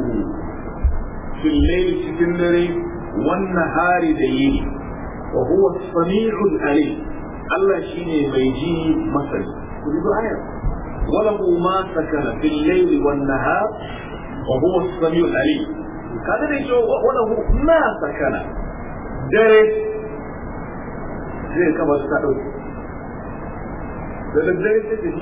في الليل تكندري والنهار ديني وهو السميع العليم الله شيني ميجي مثل تريد آية وله ما سكن في الليل والنهار وهو السميع العليم هذا ليش وله ما سكن درس زي كما تقول ده درس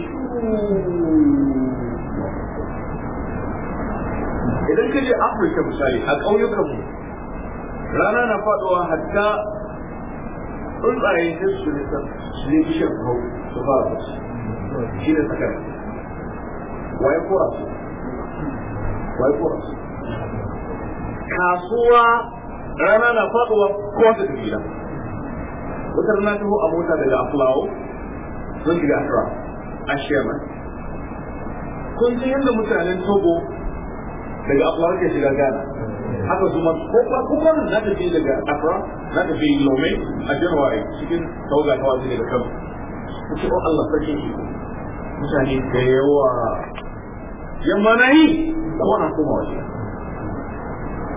idan kaje Afirka misali a ƙauyukan mu rana na faduwa hatta tsuntsaye sai su ne su ne bishiyar hau su fara su shi ne sakar waye kora su waye kora su kasuwa rana na faduwa ko ta tafi da wata rana ta a mota daga Aflawo sun shiga Accra a Sherman kun ji yadda mutanen Togo daga Aflawo ke shiga Ghana haka kuma ko kuma na tafi daga Accra na tafi Lome a January cikin tawaga ta wasu daga Kano kuke o Allah sarki mutane da yawa yamma na yi da wannan kuma waje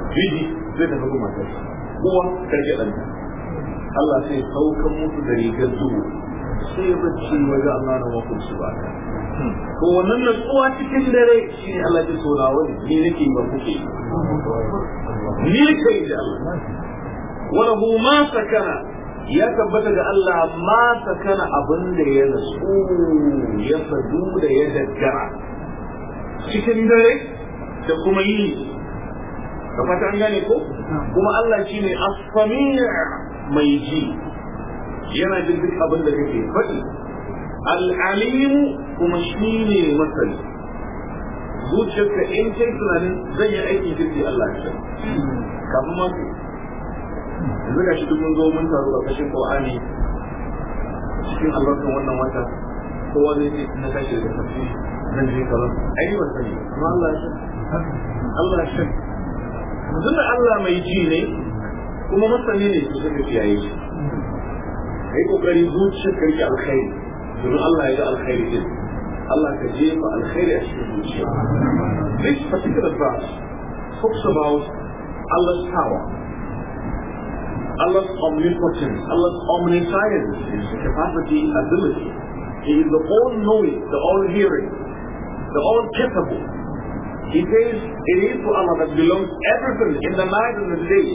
miji zai tafi kuma matarsa uwa karke ɗanta Allah sai saukan musu da rigar duhu sai bacci waje Allah na wakil su ba to wannan natsuwa cikin dare shi ne Allah ke so na wani ni nake ba kuke ni nake da Allah wala hu ma sakana ya tabbata da Allah ma sakana abin da ya nasu ya sadu da ya daggara cikin dare da kuma yi da fata an gane ko kuma Allah shine as-sami' mai ji yana jin duk abin da kake faɗi al-alim kuma shine masani zuciyarka in kai tunanin zan yi aikin kirki Allah ya kafin ma su yanzu ga shi duk mun zo mun taru a kashin Qur'ani cikin albarkan wannan wata kowa zai ce na tashi da tafsiri zan je kaza ai ban sani amma Allah ya Allah ya san mutum da Allah mai ji ne kuma masani ne su suka kiyaye shi kai kokari zuciyar ka rike alkhairi domin Allah ya ga alkhairi din Allah ka jefa alkhairi a cikin zuciya. This particular verse talks about Allah's power, Allah's omnipotence, Allah's omniscience, His capacity, ability. He is the all-knowing, the all-hearing, the all-capable. He says it is to Allah that belongs everything in the night and the day.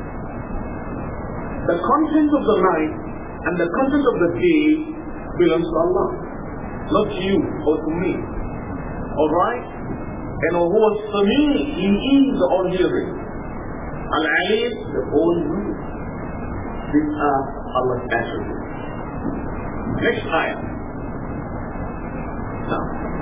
The content of the night and the content of the day belongs to Allah, not to you or to me. Alright? And who was Sami, He is the all-hearing. Al-Alim, the all-knowing. These are Allah's attributes. Next ayah. Now.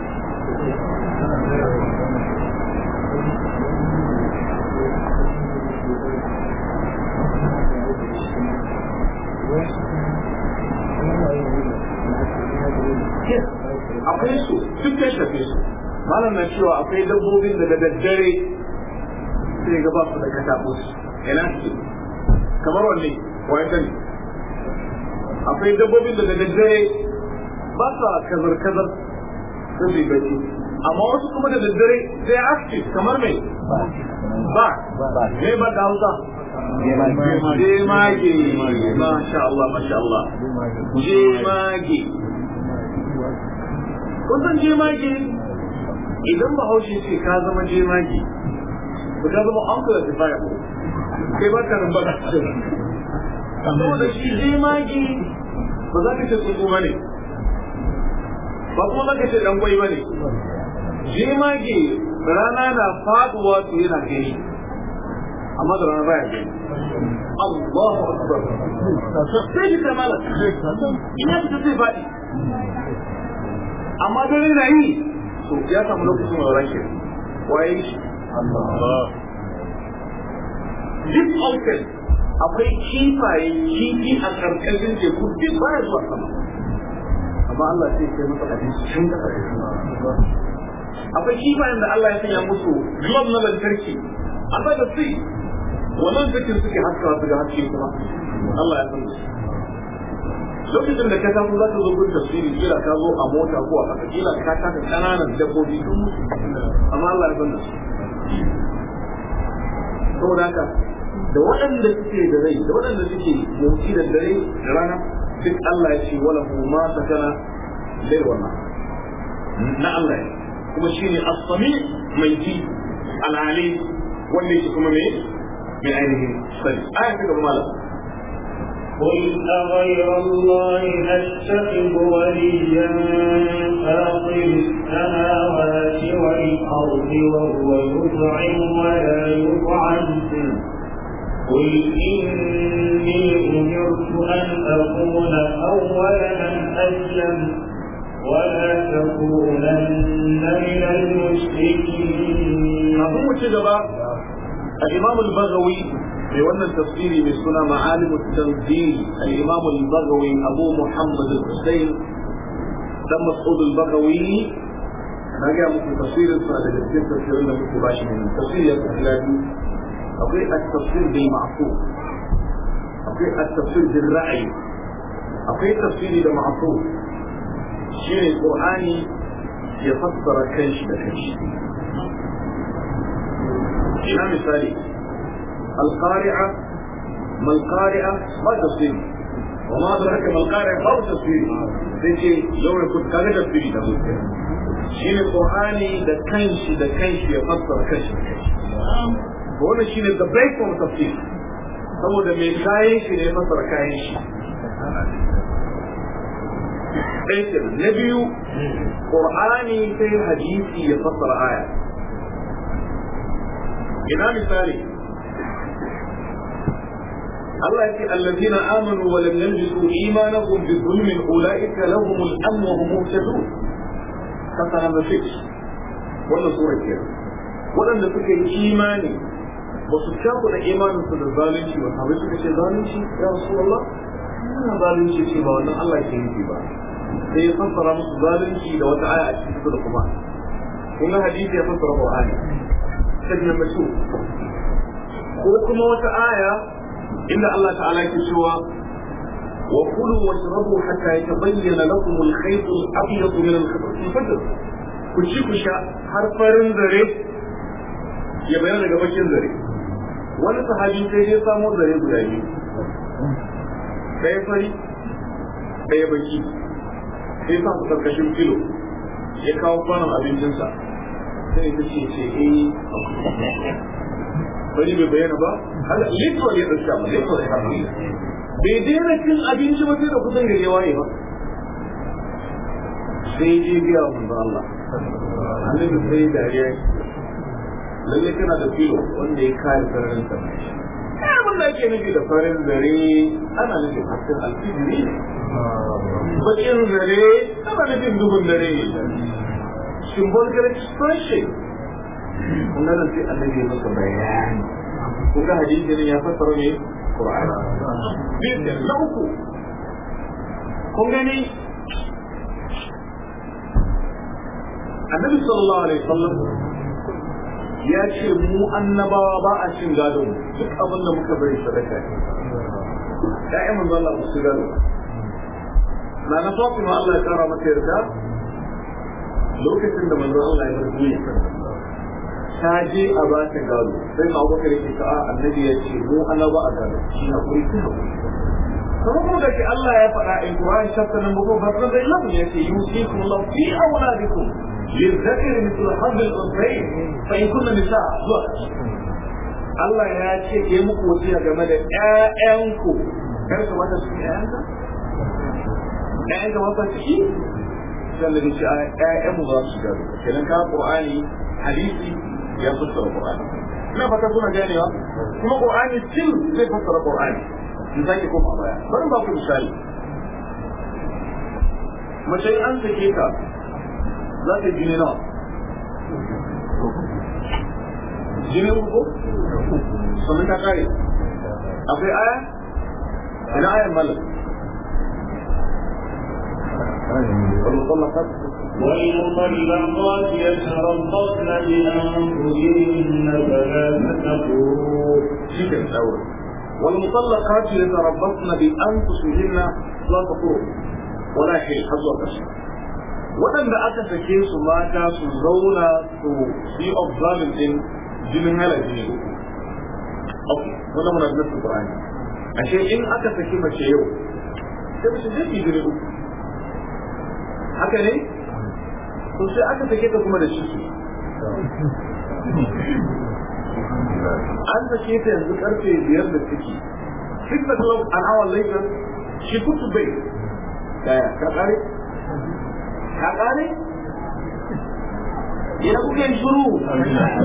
Yes, akwai su, duk ya shafe su. Malam na cewa akwai dabbobin da da daddare sai ga ba su da katabus. Ina ce, kamar wanne, waye sani. Akwai dabbobin da da daddare ba sa kazar-kazar sun zai bacci. Amma wasu kuma da daddare sai active kamar mai ba, ne ba da hausa. Jemage, masha Allah, masha Allah. Jemage. Kusan jemage idan Bahaushe ce ka zama jemage, ba ka zama uncle da fire ko kai ba ka rumba da shi. Saboda shi jemage ba za ka ce tsuntsu ba ne, ba kuma za ka ce ɗan kwai ba ne. Jemage rana na faduwa su yana gani, amma da rana baya gani. Allahu Akbar. Sai ji kamala. Ina fita zai faɗi. Amma dare na yi, to ya samu lokacin wa rake. Waye shi? Allah. This ocean akwai kifaye kifi a karkashin teku duk baya zuwa sama. Amma Allah sai kai masa abinci can da akwai kifayen da Allah ya sanya musu globe na lantarki. Akwai da su wannan cikin suke haskawa su ga haske kuma Allah ya san su. Lokacin da ka samu za ka zo gurin tafsiri kila ka zo a mota ko a ƙasa kila ka taka ƙananan dabbobi sun mutu amma Allah ya san su. Saboda haka da waɗanda suke da rai da waɗanda suke motsi da dare da rana duk Allah ya ce wala hu ma sakana dai wannan na Allah ya kuma shine as-sami mai ji al-ali wanda yake kuma me من عينه صلي آية كده مالا قل أغير الله أتخذ وليا فاطر السماوات والأرض وهو يطعم ولا يطعم قل إني أمرت أن أكون أول من أسلم ولا تكونن من المشركين. أقول كده الإمام البغوي في وانا التفسير بسنة معالم التنزيل الإمام البغوي أبو محمد الحسين دم مسعود البغوي أنا جاء في تفسير الفرد التفسير تفسير لنا في باشي من التفسير الإسلامي أقول التفسير بالمعصوم أقول التفسير بالرأي أقول التفسير بالمعصوم شيء القرآني يفسر كنش بكنش ina misali القارعة ما القارعة ما تفسير وما أدراك ما القارعة ما تفسير ذيك يوم يكون كذا تفسير شين القرآن ده كنش ده كنش يفسر كنش هو شين the base of تفسير هو ده من كايش اللي يفسر كايش لكن نبي قرآني في حديثي يفسر آية إنا مثالي الله يقول الذين آمنوا ولم يلبسوا إيمانهم بظلم أولئك لهم الأمن وهم مهتدون كفنا مفيش ولا سورة كده ولا نفك إيماني وسكاكوا الإيمان في الظالم وحبيتك شيء ظالم يا رسول الله أنا ظالم شيء شيء وأنا الله يكرمك بقى sai ya fassara musu zalunci da wata aya a cikin su da kuma kuma hadisi ya fassara Qur'ani sai na mutu ko kuma wata aya inda Allah ta'ala ke cewa wa kulu washrabu hatta yatabayyana lakum al-khayt al-abyad min al-khayt al-fajr ku ci ku sha har farin zare ya bayyana daga bakin zare wani sahabi sai ya samu zare guda biyu sai fari sai baki sai sa su karkashin filo ya kawo kwanan abincinsa sai ta ce ce eh bari bai bayyana ba haka literal ya ɗauka ba literal ya haɗu bai daina cin abinci ba sai da kusan gari ya waye ba sai je biya wa manzo Allah annabi sai dariya lalle kana da filo wanda ya kare sararin sa abin da ake nufi da farin zare ana nufin hasken alfijiri bakin zare ana nufin duhun dare symbolical expression kun nan sai annabi ya maka bayani kun ga hadisi ne ya fassara ne Qur'ani bin na uku kun gani annabi sallallahu alaihi wasallam ya ce mu annabawa ba a cin gado duk abin da muka bari sadaka ne ya'yan manzo Allah su gado na na Fatima Allah ya kara mata yarda lokacin da manzo Allah ya bar duniya ta je a ba ta gado sai ma Abubakar yake ta annabi ya ce mu annaba a gado shi na kuri ta kuma kuma da ke Allah ya faɗa in Qur'an chapter number four verse number eleven ya ce yusikum Allah fi awladikum للذكر مثل حظ الأنثيين فإن كن نساء Allah ya ce ke muku wasiya game da ƴaƴanku kar ka mata su ƴaƴanka ƴaƴanka mata ciki sannan da shi ƴaƴanmu za su gado kenan ka Qur'ani hadisi ya fassara Qur'ani ina fata kuna ganewa kuma Qur'ani still zai fassara Qur'ani in zaki koma baya bari ba ku misali mace an sake ka za ta jini nawa jini uku sannan ta kare akwai aya ina ayan malam والمطلقات يتربصن بأنفسهن ثلاثة قروء شكرا الأول والمطلقات يتربصن بأنفسهن ثلاثة قروء ولا شيء حظوا كشف waɗanda aka sake su mata su zauna su yi observing din jinin halar jini ok wanda muna da nasu Qur'ani ashe in aka saki mace yau sai mace zai yi jini uku haka ne to sai aka sake ta kuma da ciki an sake ta yanzu karfe biyar da ciki six o'clock an hour later she put to bed daya ka kare ka kare ya kuke shuru ka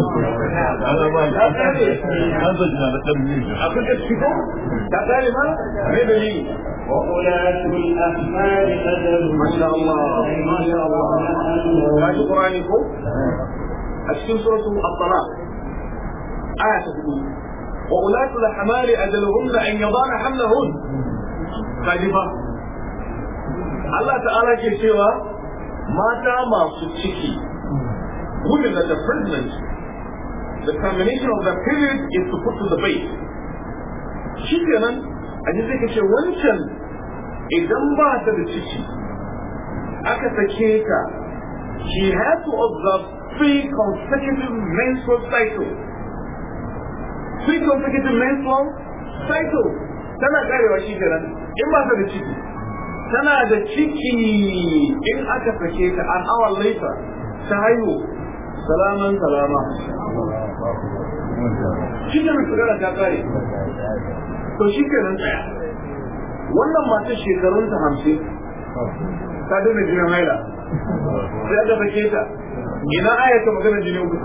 kare abin da shigo ka kare ma mai dalili وأولاة الأحمال أجل ما شاء الله ما شاء الله ما شاء قرآنكم أشكل سورة الطلاق آية تقول وأولاة الأحمال أجلهن أن يضعن حملهن خالفة الله تعالى كيشيوا mata masu ciki women that are pregnant the termination of the period is to put to the base shi kenan a ji zai kace wancan idan ba ta da ciki aka sake ta she has to observe three consecutive menstrual cycles three consecutive menstrual cycle tana karewa shi kenan in ba ta da ciki tana da ciki in aka sake ta an hour later ta haihu salaman salama shi ne mai ta kare to shi kenan tsaya wannan matar shekarun ta hamsin ta daina jinin haila sai aka sake ta ina ayata magana jini uku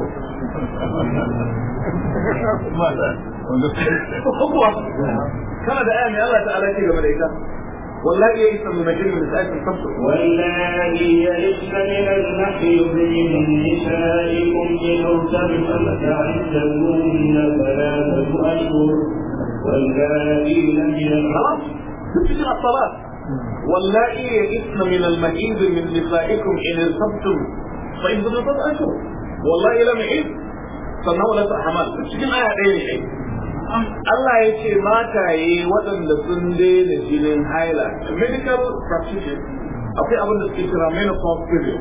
kana da aya mai Allah ta'ala ce game da ita wallahi ya isa min majlis min sa'atin sabr wallahi ya isa min al-mahid min nisaikum in urtabtum ta'taddun thalathatu ashhur wallahi lam yalhaq تفسير الصلاة واللائي يئسن من المحيض من نسائكم إن ارتبتم فإن ضربت أشهر والله لم يحيض sannan wala ta hamal cikin aya ɗaya ne Allah ya ce mataye waɗanda sun daina jinin haila medical practitioner akwai abin da suke kira menopause period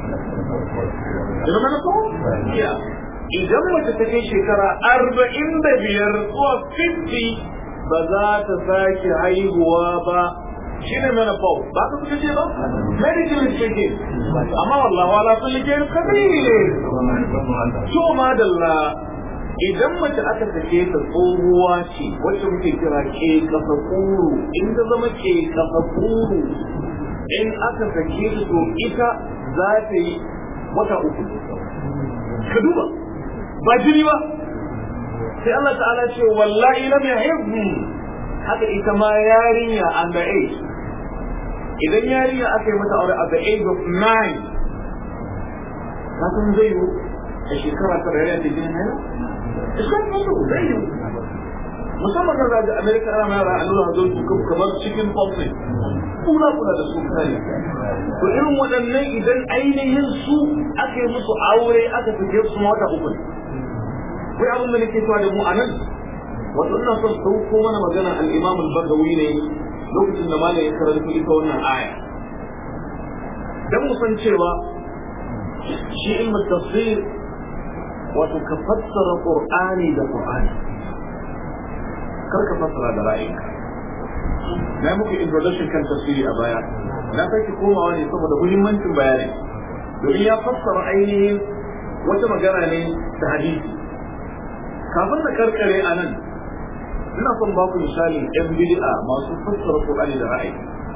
menopause yeah idan mace ta kai shekara arba'in da biyar zuwa fifty ba za ta sake haihuwa ba shi ne menopause ba ka suka ce ba medical speaking amma wallahu ala kulli shay'in qadir to madalla idan mace aka sake ta tsohuwa ce wacce muke kira ke kafa kuru in ta zama ke kafa kuru in aka sake ta to ita za ta yi wata uku ka duba ba jini ba sai Allah ta'ala ce wallahi lam yahibbu haka ita ma yarinya under age idan yarinya aka yi mata aure at the age of nine ka san zai yi a shekara ta rayuwa ta jini haila iskan musu zai yi musamman kan zaga amerika ana mayar a allura zai su kamar cikin pompe kuna kuna da su kare to irin waɗannan idan ainihin su aka yi musu aure aka fice su wata uku ne wai abin da nake cewa da mu a nan wato ina son sauko mana magana al-imam al-bagawi ne lokacin da malai ya karanta ita wannan aya dan mu san cewa shi ilmin tafsir wato ka fassara qur'ani da qur'ani kar ka fassara da ra'ayinka na muku introduction kan tafsiri a baya na sake komawa ne saboda muhimmancin bayani domin ya fassara ainihin wata magana ne ta hadisi kafin na karkare a nan ina son ba ku misali yan bid'a masu fassara qur'ani da ra'ayi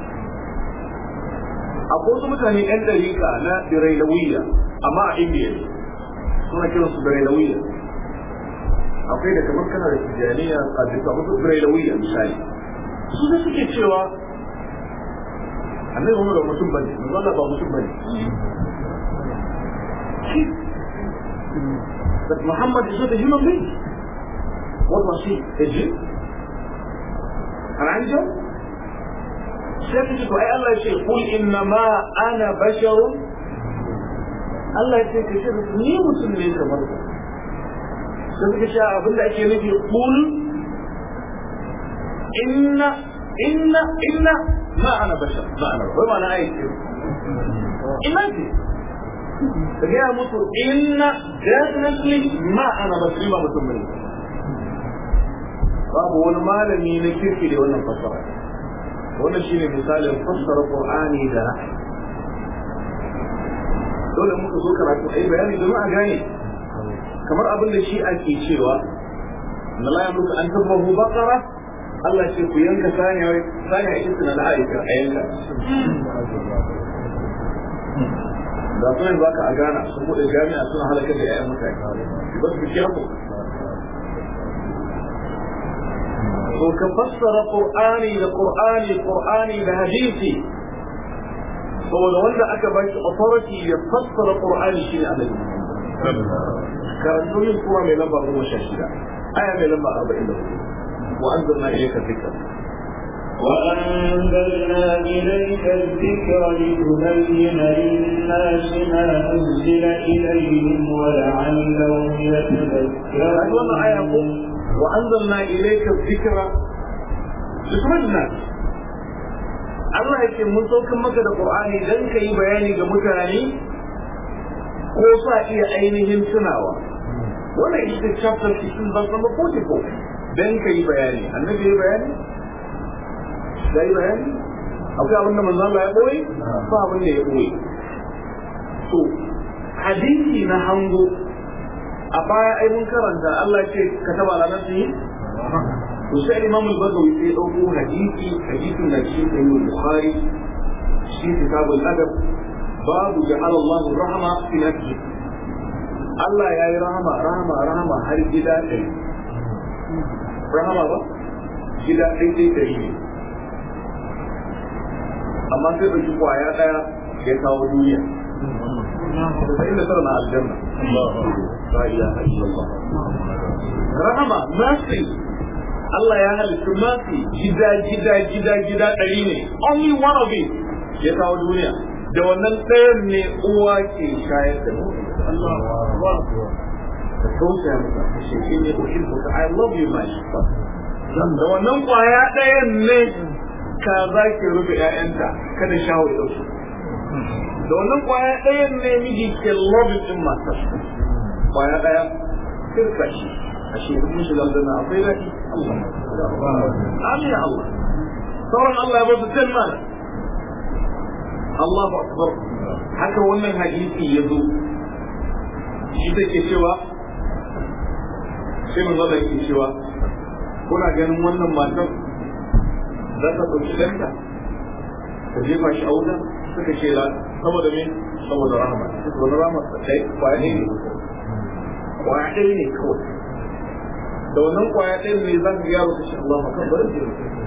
akwai wasu mutane yan dariƙa na Birailawiyya amma a Indiya suna kiransu Birailawiyya akwai da kamar kana da tijaniya a duka wasu Birailawiyya misali su da suke cewa annabi Muhammad ba mutum bane manzo Allah ba mutum bane that Muhammad is not a human being. What was he? A Jew? An angel? Sai ta ce to ai Allah ya ce kul innama ana basharun Allah ya ce ka ce ni mutum ne kamar ku sai suka ce abinda ake nufi kul inna inna inna ma ana bashar ma ana wai ma na aiki inna ce da gaya musu inna definitely ma ana bashar ba mutum ne babu wani malami na kirki da wannan fassara wannan shine misalin fassara Qur'ani da ra'ayi dole muka zo karatu ai bayani don a gane kamar abin da shi ake cewa na la yamluku an tabahu baqara Allah ce ku yanka saniya saniya ita tana da aika a yanka da kuma ba ka a gana sun bude jami'a suna halakar da yayan mutane ba su kira ku to ka fassara Qur'ani da Qur'ani Qur'ani da hadisi saboda wanda aka ba shi authority ya fassara Qur'ani shine Annabi karanto min sura mai lamba goma sha shida aya mai lamba arba'in da hudu wa anzalna ilayka dhikra وأنزلنا إليك الذكر لتبين للناس ما أنزل إليهم ولعلهم يتذكرون وأنزلنا إليك الذكر لتبين الناس Allah yake mun saukan maka da Qur'ani dan ka yi bayani ga mutane ko sa iya ainihin tunawa wannan ita chapter sixteen verse number forty-four dan kai bayani annabi ya bayani sai bayani akwai abin da manzo Allah ya boye ba abin da ya boye to hadisi na hango a baya ai mun karanta Allah ce kataba ala nafsihi to sai Imam al-Bagawi sai dauko hadisi hadisin da shi da Bukhari shi kitabul adab babu ja'ala Allah rahma fi nafsi Allah yayi rahama rahama rahama har gida ɗaya rahama ba gida ɗaya ɗaya ɗaya ne amma sai ɗauki kwaya ɗaya ya kawo duniya sai inda tara na aljanna la ilaha illallah rahama nafsi Allah ya halittu nafsi gida gida gida gida ɗari ne only one of it ya kawo duniya da wannan ɗayan ne uwa ke shayar da mu Allah ka tausaya masa ka sheke ne ko shi ka I love you my son da wannan kwaya ɗayan ne ka za ki rufe ƴaƴanta kada shawo ya dauke da wannan kwaya ɗayan ne miji ke love din matar kwaya ɗaya kirka shi a shi mun shiga aljanna akwai rai Allah amin Allah sauran Allah ya ba su kalma Allahu akbar haka wannan hadisi yazo shi take cewa sai mun zaba yake cewa kuna ganin wannan matar za ta ɗauki ɗanta ta jefa shi a wuta suka ce la saboda me saboda rahama saboda rahama sai kwaya ne kwaya ɗaya ne kawai da wannan kwaya ɗaya ne zan ga yaro ta ce Allahu akbar ji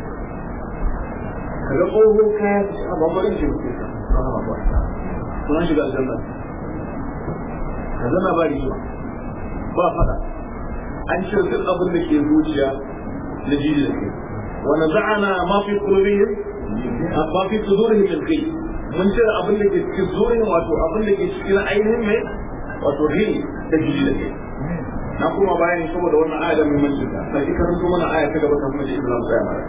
kaga tsohon kaya ta ce amma bari ji rahama ba kuma shiga aljanna aljanna ba rigima ba fada an ce duk abin da ke zuciya na jiji da ke wani za'ana ma fi kulubihim ma fi sudurihim min kai mun ce abin da ke cikin zurin wato abin da ke cikin ainihin mai wato rini da jiji da ke na kuma bayani saboda wannan aya da muhimmancin ta sai karanto mana aya ta gaba ta kuma ji Islam sai mara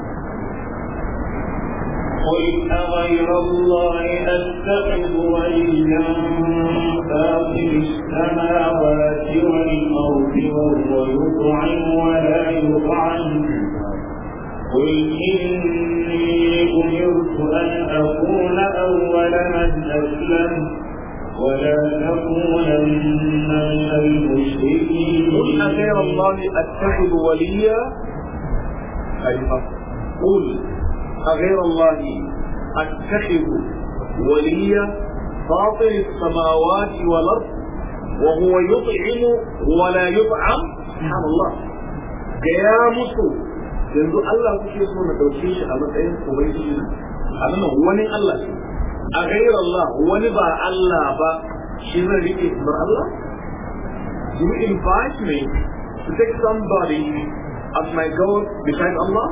قل أغير الله أتخذ وليا فاطر السماوات والأرض وهو يطعم ولا يطعم قل إني أمرت أن أكون أول من أسلم ولا تكونن من المشركين قل أغير الله أتخذ وليا أيها قل أغير الله أتخذ وليا فاطر السماوات والأرض وهو يطعم ولا يطعم سبحان الله يا مسلم yanzu Allah kuke so na dauke shi a matsayin ubangiji a nan wani Allah ce a gairar Allah wani ba Allah ba shi zai rike bar Allah you invite me to take somebody as my God beside Allah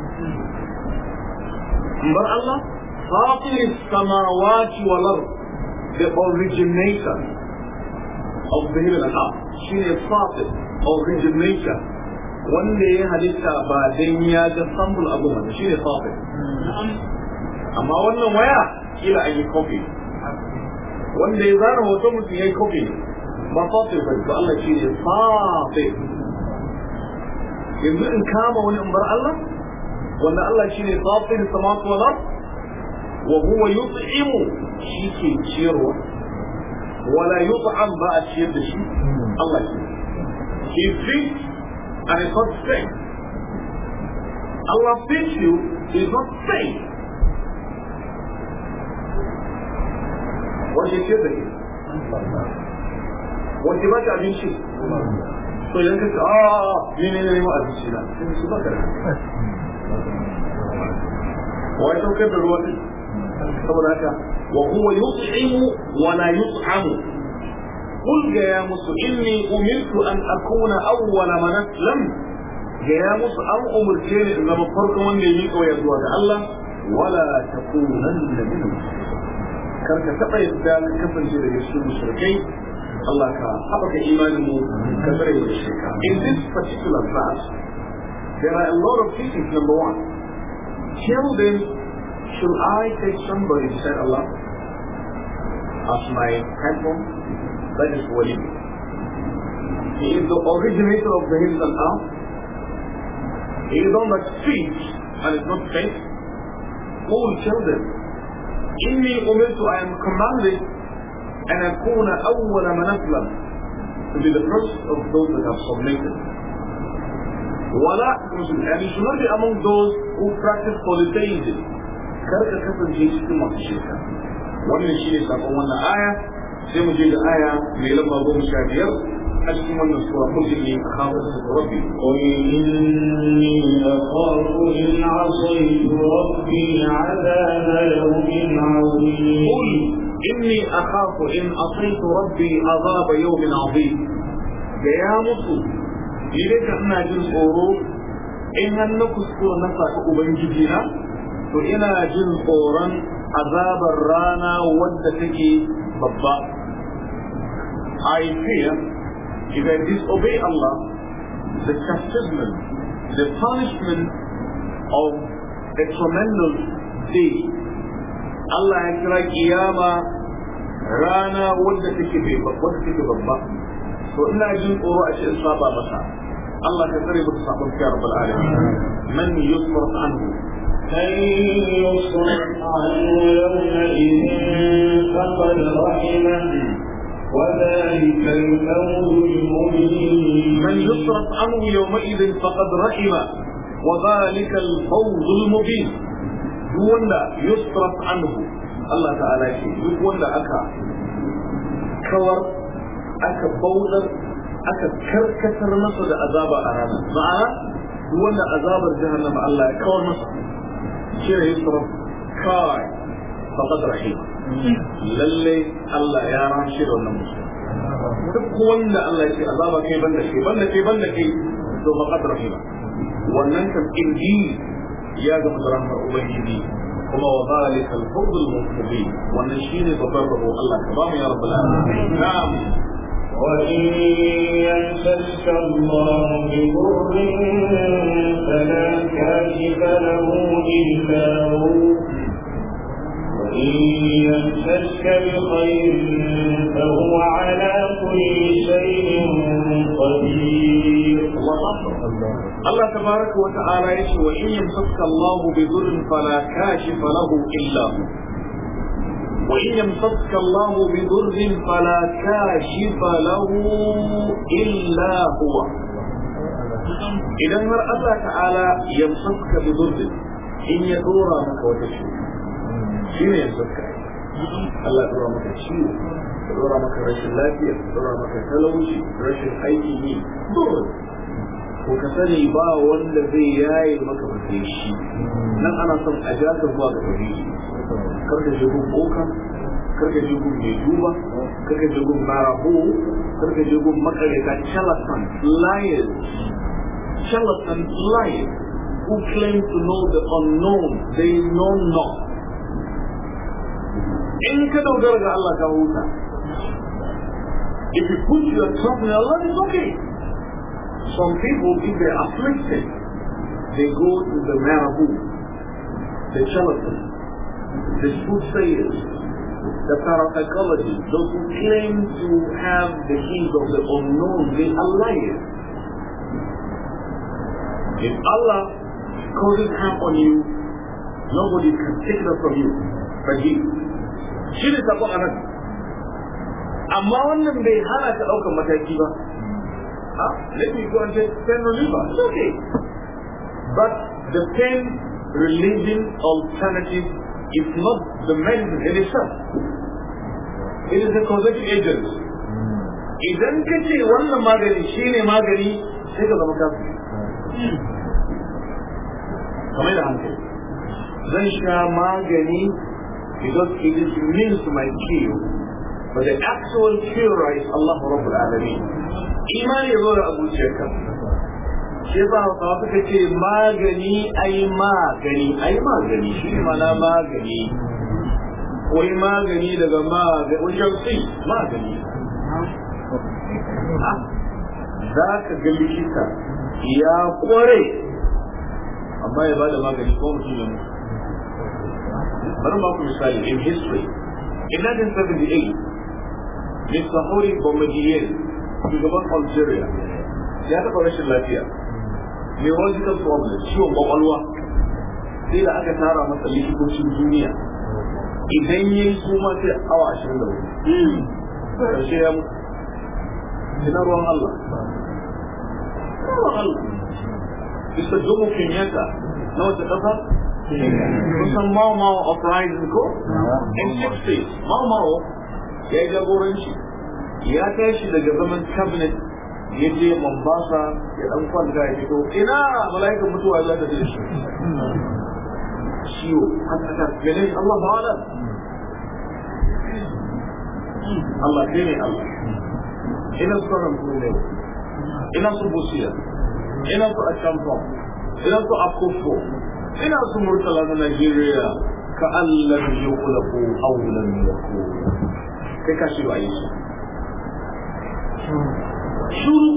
bar Allah fatir samawati wal ard the originator of the heaven and earth shine fatir originator wanda ya halitta ba dan ya ga sambul abu ba shine fatir amma wannan waya kila an yi copy wanda ya zana hoto mutum ya yi copy ba fatir ba to Allah shine fatir yanzu in kama wani in bar Allah wanda Allah shine fatir samawati wal ard wa huwa yut'imu shi ke ciyarwa wala yut'am ba a ciyar da shi Allah shi he feeds and is not sick. Allah feeds you is not sick. What you ciyar da shi wanda ba ta abinci to yanka ce a ni ne ne ma abinci na sai su ba ka wai saukar da ruwa ne saboda haka wa huwa yut'imu wa la yut'amu qul ya musu inni umirtu an akuna awwala man aslam ya musu an umurce ni in zama farkon wanda ya miƙa waya zuwa ga Allah wala takunanna min karka taɓa yadda ka kasance daga cikin mushrikai Allah ka haɓaka imanin mu ka tsare da shirka in this particular verse there are a lot of teachings. Number one, tell them, should I take somebody beside Allah as my platform? That is wali. He is the originator of the hills and earth. He is on that speech and is not fake. Who will kill them? إني أمرت, I am commanded أن أكون أول من أسلم, to be the first of those that have submitted. ولا and you should not be among those who practice polytheism. Karka kasance cikin masu shirka. Wannan shi ne sakon wannan aya. Sai mu je da aya mai lamba goma sha biyar a cikin wannan sura ko inni akhafu rabbi. قل إني أخاف إن عصيت ربي عذاب يوم عظيم. قل إني أخاف إن عصيت ربي عذاب يوم عظيم. يا مصر إذا كنا جن tsoro in har na kuskura na saka ubangiji na to ina jin tsoron azabar rana wadda take babba. I fear if I disobey Allah, the chastisement, the punishment of a tremendous day. Allah ya kira kiyama rana wadda take babba. So ina jin tsoro a cikin saba masa. Allah ka tsare mu sabon ya rabbal alamin. Man yusraf anhu من يصرف عنه يومئذ فقد رحمه وذلك الفوز المبين. من يصرف عنه يومئذ فقد رحمه وذلك الفوز المبين. دون يصرف عنه الله تعالى يقول دون أكا كور أكا بودر أكا كركتر مصر أذاب أرانا معنا دون أذاب الجهنم الله كور مصر شيء يصرف كاي فقد رحمه للي الله يا رام شيء ولا مصر duk wanda Allah ya ce azaba kai banda kai banda kai banda kai to faqad rahima wannan kan inji ya ga rahmar ubangiji kuma wa zalika al-fawz al-mubin wannan shine babbar rabo Allah ka ba mu ya rabbal alamin. Na'am. wa in yamsaka Allah bi dhurrin fala kashifa lahu illa hu وإن يمسك بخير فهو على كل شيء قدير. الله تبارك وتعالى يقول وإن يمسك الله بضر فلا كاشف له إلا هو وإن يمسك الله بضر فلا كاشف له إلا هو. إذا مر الله تعالى يمسك بضر إن يدور مك وتشوف shi ne yanzu ka Allah ya dora maka ciwo ya dora maka rashin lafiya ya dora maka talauci rashin aiki ne dole ko ka sani ba wanda zai yaye maka mutai shi nan ana son a ja ka zuwa ga tauhidi kar ka je gun boka kar ka je gun mai duba kar ka je gun marabo kar ka je gun makareta charlatan liars charlatan liars who claim to know the unknown they know not. In ka dogara ga Allah ka huta. If you put your trust in Allah, it's okay. Some people, if they're afflicted, they go to the marabout, the charlatan, the soothsayers, the parapsychologists, those who claim to have the keys of the unknown, they are liars. If Allah causes harm on you, nobody can take that from you but He. Shi ne sabon a nan amma wannan bai hana ka ɗaukar mataki ba. Ah, let me go and get pain reliever. It's okay. But the pain relieving alternative is not the medicine in itself. It is a causative agent. Idan ka ce wannan magani shi ne magani sai ka zama kafin. Kamar da hankali. Zan sha magani because it is means to my cure, but the actual cure is Allah Rabbul Alamin. Imani ya zo da abuciyarka. Shi ba hausawa suka ce magani ai magani ai magani shi ne mana magani. Wai magani daga magani wajen sai magani. Za ka ga likita ya kware amma ya bada magani ko mutum ya mutu. Bari ba ku misali in history. In nineteen seventy-eight, Mister Hori Bombardier, shugaban Algeria ya taɓa rashin lafiya neurological problem ciwon kwakwalwa sai da aka tara masa likitocin duniya idan ya yi suma sai awa ashirin da hudu ƙarshe ya mutu ina ruwan Allah ruwan Allah bisa jomo Kenyatta na wata ƙasa kusan Mau Mau uprising ko in sixties Mau Mau ya yi jagoranci ya tashi daga zaman cabinet ya je Mombasa ya dan kwanta ya fito ina mala'ikan mutuwa za ta je shi ciwo har aka gane Allah ba'ala Allah ne Allah ina sauran kuma ina su busiya ina su akamfa ina su akufo ina su murtala na Nigeria ka Allah yuqlaqu awlan yakun kai ka shi ba yi shuru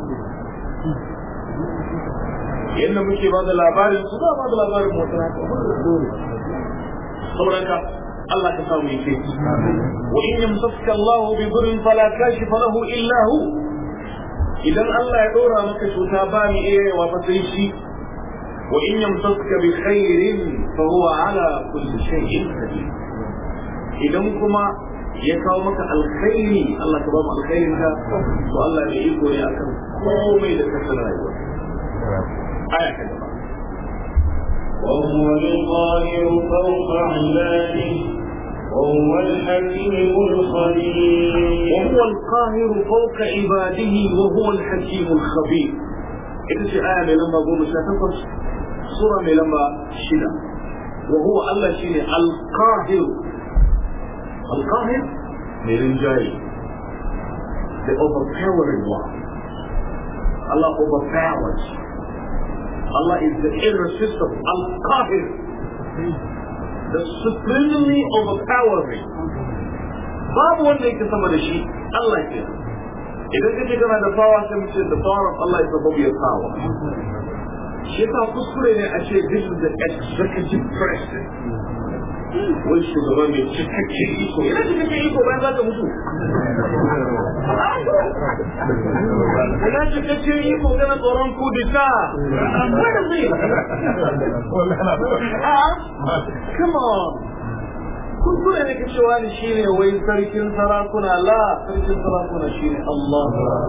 yadda muke ba da labarin su ba ba da labarin motar haka saboda ka Allah ka samu yake wa in yamsaka Allah bi dhurrin fala kashifa lahu illa hu idan Allah ya dora maka cuta ba ni iya wa fa sai shi wa in yamsaka bi khairin fa huwa ala kulli shay'in qadir idan kuma ya kawo maka alkhairi Allah ka ba mu alkhairin ka to Allah ya iko ne akan komai da kasar rayuwa aya ta gaba وهو القاهر فوق عباده وهو الحكيم الخبير وهو القاهر فوق عباده وهو الحكيم الخبير إذا آية لما قوم شاتفر سورة لما شنا وهو الله شيني القاهر القاهر مرنجاي the overpowering one Allah overpowers Allah is the irresistible Al-Qahir the supremely overpowering babu wanda yake sama da shi Allah ke idan kace kana da power sai mutum the power of Allah is above your power shi ta kuskure ne a ce this is the executive president wai shugaban mai cikakken iko yana cikakken iko bayan za ka mutu yana cikakken iko kana tsoron kudita wanda zai come on kuskure ne ka cewa ni shine wai sarkin sarakuna la sarkin sarakuna shine Allah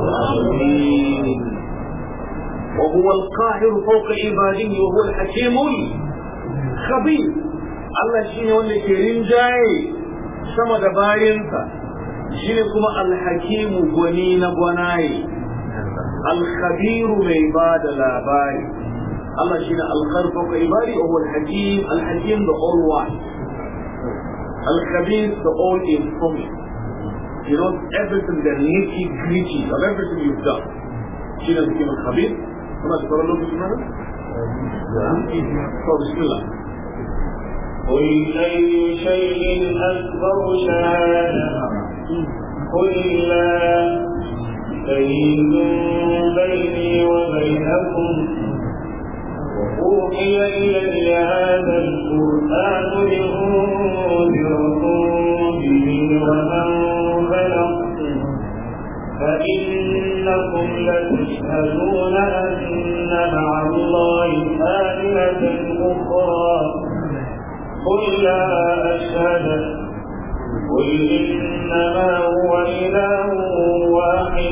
وهو القاهر فوق عباده وهو الحكيم الخبير Allah shi ne wanda ke rinjaye sama da bayansa shi ne kuma alhakimu gwani na gwanaye alkhabiru mai ba da labari Allah shi ne alkharfa ka ibari wa alhakim alhakim the all wise alkhabir the all informing you know everything the nitty gritty of everything you've done shi ne alhakim alkhabir kuma da sauran lokaci mana? so bismillah قل أي شيء أكبر شهادة قل الله شهيد بيني وبينكم وأوحي إلي هذا القرآن لأنذركم به ومن بلغ فإنكم لتشهدون أن مع الله آلهة أخرى قل لا أشهد قل إنما هو إله واحد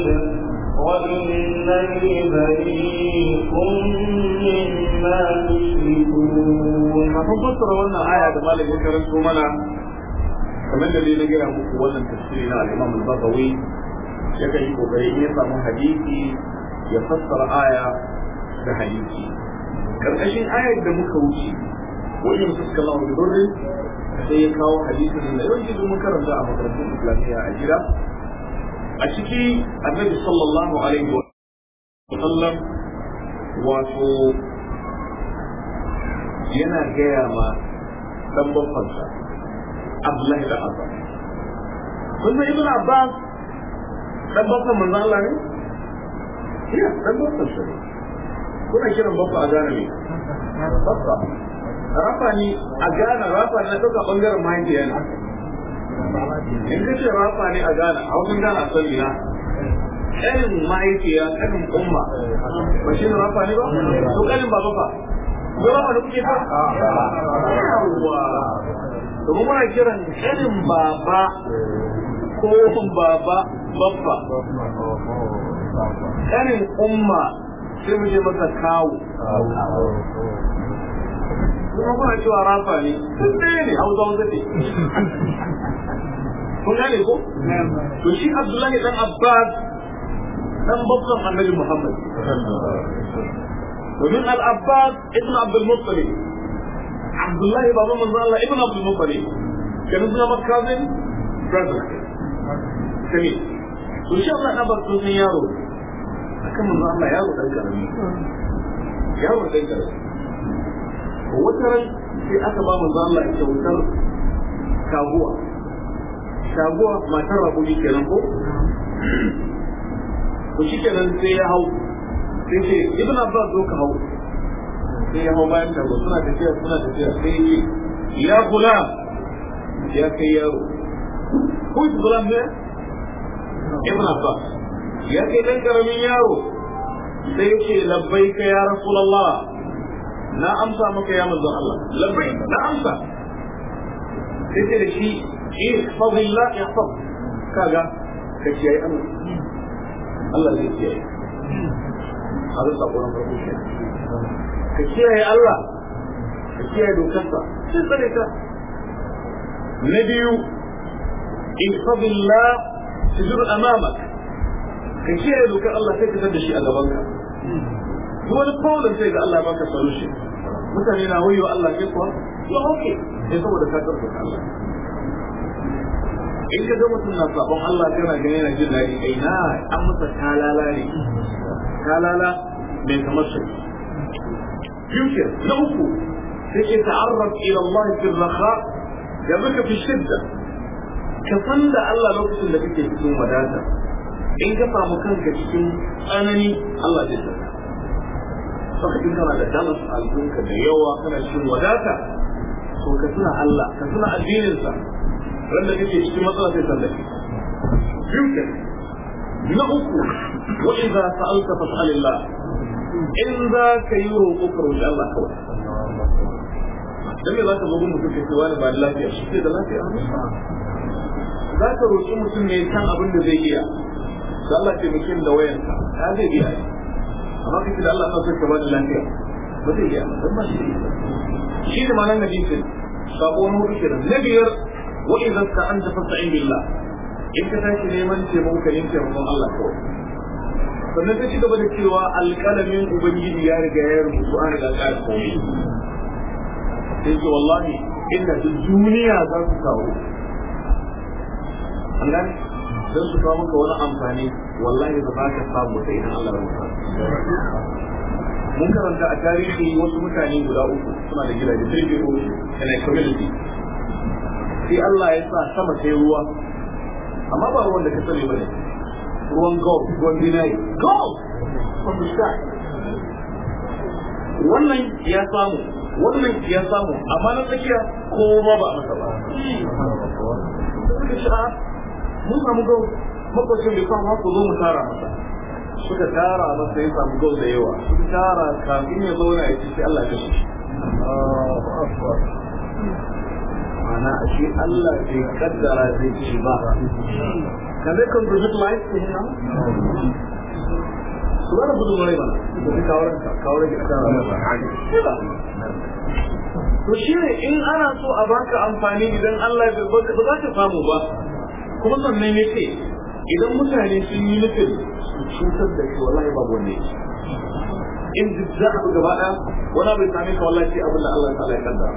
وإنني بريء مما تشركون. فنفسر وانا آية مالك وكرمتم منا كمان الذي نجي muku wannan tafsiri na al-Imam al-Baghawi yake yi kokari ya samu hadisi ya fassara aya da hadisi karkashin ayar da muka wuce wani suka lawo da dole sai ya kawo hadisin da yawanci mun karanta a makarantun islamiyya a gida a ciki annabi sallallahu alaihi wa sallam wato yana gaya ma dan babbansa Abdullahi da Abbas kun san Ibn Abbas dan babban manzo Allah ne iya dan babban sa kuna kiran babba a gane ne babba rafa ni a gane rafa na duka bangaren mahaifiya ne in ka ce rafa ne a gane a wajen gane a sani na ƙanin mahaifiya ƙanin umma ba shi ne rafa ne ba to ƙanin baba fa ko rafa da kuke fa yawa to mu muna kiran ƙanin baba ko baba babba ƙanin umma sai mu je masa kawo kuma kuna cewa rafa ne sun ɗaya ne hausa hausa ne kun gane ko to shi Abdullahi dan Abbas dan babban annabi Muhammad domin al-Abbas ibn Abdul Muttalib Abdullahi baba manzo Allah ibn Abdul Muttalib kan suna makazin brother kami to shi Allah na bar sun yaro akan manzo Allah yaro dan karami yaro dan karami wata ran sai aka ba manzo Allah kyautar kaguwa kaguwa matar rabuwi kenan ko to shi kenan sai ya hau sai ce ibn Abbas zo ka hau sai ya hau bayan kago suna tafiya suna tafiya sai ya ce ya kula ya kai yaro ko su kula ne ibn Abbas ya kai dan karamin yaro sai ya ce labbaika ya rasulullah na amsa maka ya manzon Allah labbai na amsa sai ce da shi ihfaz Allah yahfaz kaga ka kiyaye Allah Allah zai kiyaye hada sabonin farko shi ka kiyaye Allah ka kiyaye dokarsa sai tsare ka na biyu ihfaz Allah tujur amamak ka kiyaye dokar Allah sai ka tada shi a gaban ka wani problem sai ga Allah baka solution mutane na wayo Allah ke kuwa ya okay sai saboda ka tabbata Allah in ka ga mutum na sabon Allah kana gani yana jin daɗi kai na an masa kalala ne kalala mai kamar shi future na uku sai ke ta'arraf ila Allah fi rakha ya baka fi shidda ka san da Allah lokacin da kake cikin wadata in ka samu kanka cikin tsanani Allah zai tsaka lokacin kana da damas al'umka da yawa kana cikin wadata to ka tuna Allah ka tuna addininsa wanda kake cikin matsala sai san da shi biyu na uku wa idza sa'alta fas'alillah in za ka yi roƙo ka roƙi Allah kawai dan me za ka zo mutum ke cewa ba da lafiya shi ke da lafiya za ka roƙi mutum ne kan abin da zai iya da Allah ce mutum da wayanka ya zai iya amma kake da Allah ka ba da lafiya ba zai iya dan ba shi shi ne ma'anar hadisin sabo na hudu kenan na biyar wa idza sta'anta fasta'in billah in ka tashi neman taimako ka yanke taimakon Allah kawai sannan ta ci gaba da cewa alƙalamin ubangiji ya riga ya rubutu an riga ya komai sai ce wallahi inda duk duniya za su kawo an gane don su kawo maka wani amfani wallahi ba za ka samu sai idan Allah ya rubuta mun karanta a tarihi wasu mutane guda uku suna da gidaje sai ke ko in a community sai Allah ya sa sama sai ruwa amma ba ruwan da ka sani bane ruwan gold ruwan dinari gold from the sky wannan ya samu wannan ya samu amma na tsakiya ko ba ba masa ba mun samu gold makwacin bai samu haka zo mu tara masa suka tara masa ya samu gold da yawa sun tara kafin ya zauna ya ci sai Allah ya kashe ana ashe Allah bai kaddara zai ci ba can they contribute life to him now su wani gudun rai mana su kawar kawar da kara to shi ne in ana so a baka amfani idan Allah ba za ka samu ba kuma sannan ya ce idan mutane sun yi nufin su cutar da shi wallahi babu wanda ya ce in duk za a gaba ɗaya wani bai same ka wallahi ce abin da Allah ta ya kaddara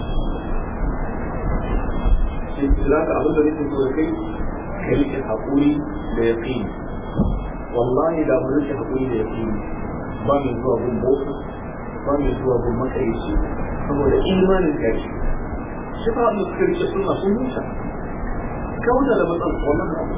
sai za ka abin da nake so da kai ka rike haƙuri da yaƙini wallahi da mu rike haƙuri da yaƙini ba mai zuwa gun boka ba mai zuwa gun makaici saboda imanin kashi shi fa mu suka rike suna sun huta kauta da matsala wannan abu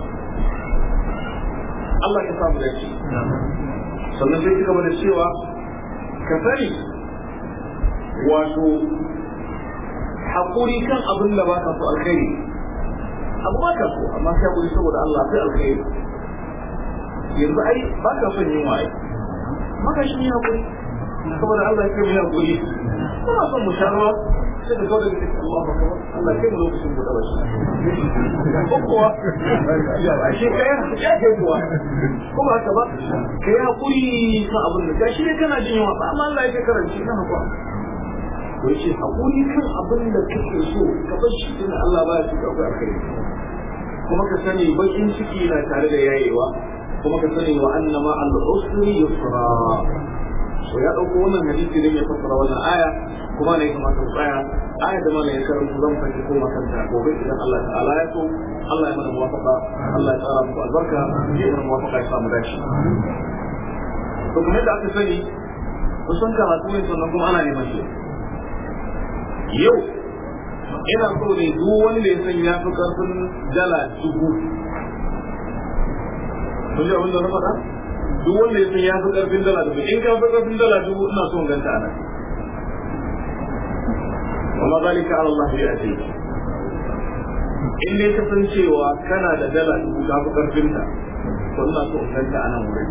Allah ya samu da shi sannan sai cigaba da cewa ka sani wato haƙuri kan abin da baka so alkhairi abu baka so amma sai haƙuri saboda Allah sai alkhairi yanzu ai ba ka son yin waye maka shi ne hakuri saboda Allah ya kai hakuri kuma son mu sharwa sai da kawai da Allah ba Allah kai mu lokacin buɗe ba shi ko kuwa a shi kai ya kai kuwa kuma haka ba kai hakuri kan abin da gashi ne kana jin yawa amma Allah ya kai karanci kan hakuri to shi hakuri kan abin da kake so ka bar shi tunda Allah ba ya ci ka kai kuma ka sani bakin ciki na tare da yayewa kuma ka sani wa annama al-usri yusra so ya dauko wannan hadisi ne ya fassara wannan aya kuma ne kuma ta tsaya aya da mana ya karanta zan fake ko makanta gobe idan Allah ta'ala ya so Allah ya mana muwafaqa Allah ya tsara muku albarka ya mana muwafaqa ya samu dashi to kuma da aka sani kusan karatu ne sannan kuma ana neman shi yau ina so ne duk wanda ya san ya fi karfin dala dubu kun ji abin da na faɗa duk wanda ya san ya fi karfin dala dubu in ka fi karfin dala dubu ina son ganta a nan amma zalika ala Allah ya ce in dai ka san cewa kana da dala dubu ka fi karfin ta to ina so in ganta a nan wurin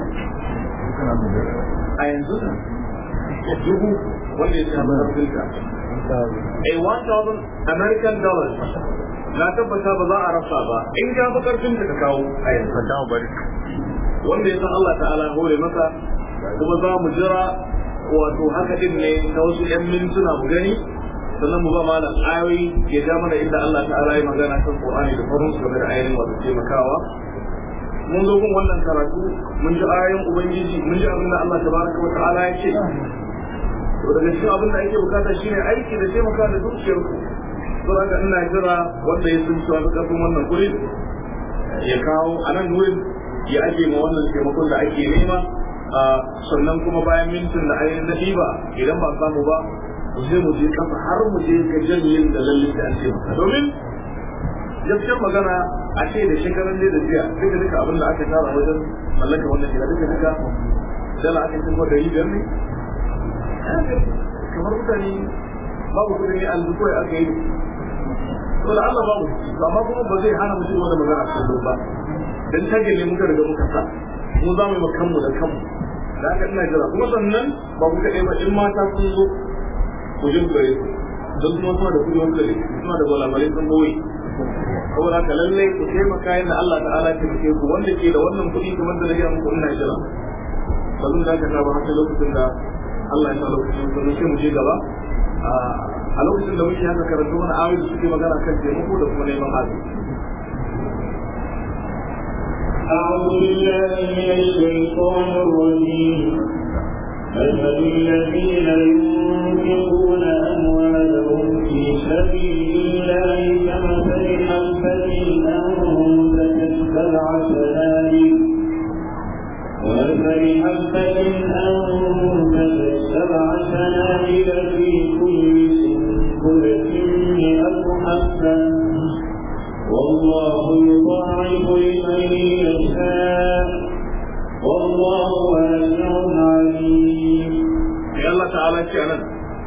a yanzu da dubu wanda ya san karfin ta a one thousand American dollars na tabbata ba za a rasa ba in ka fi karfin ka kawo a yanzu wanda ya san Allah ta'ala hore masa kuma za mu jira wato haka din ne ta wasu yan mintuna mu gani sannan mu ba malam ayoyi ya ja mana inda Allah ta'ala ya magana kan Qur'ani da farin su game da ayoyin wato taimakawa mun zo gun wannan karatu mun ji ayoyin ubangiji mun ji abin da Allah tabaraka wa ta'ala ya ce to daga cikin abin da ake bukata shine aiki da taimaka da dukiyar ku to haka ina jira wanda ya sun cewa kafin wannan gurin ya kawo a nan gurin ya aje ma wannan taimakon da ake nema sannan kuma bayan mintin da ainihin na ɗiba idan ba samu ba zai mu je kafa har mu je ga jami'in da lalle da an ce maka domin gaskiyar magana a ce da shekaran da jiya duka duka abin da aka tara wajen mallaka wannan gida duka duka dala aka ce da yi biyar ne kamar mutane babu kudin yi alzu kawai aka yi to da Allah babu amma kuma ba zai hana mutum wanda magana a cikin ba dan tage ne muka riga muka sa mu za mu yi kanmu da kanmu da haka ina jira kuma sannan ba ku kaɗai ba in mata sun zo ku jin gare su don kuma suna da kudi wanda suna da gwalabalai sun boye saboda haka lallai ku taimaka yadda Allah ta'ala ta ke ku wanda ke da wannan kuɗi kamar da na gaya muku ina jira sabon da aka saba haka lokacin da Allah ya sa lokacin sun sai mu je gaba a lokacin da muke haka karatu wani ayoyi da suke magana kan taimako da kuma neman arziki أعوذ بالله من الشيطان الرجيم مثل الذين ينفقون أموالهم في سبيل الله كمثل حبة أنبتت سبع سنابل ومثل حبة أنبتت سبع سنابل في كل سنبلة مئة حبة والله يضاعف لمن يشاء والله واسع عليم. يا الله تعالى كأنا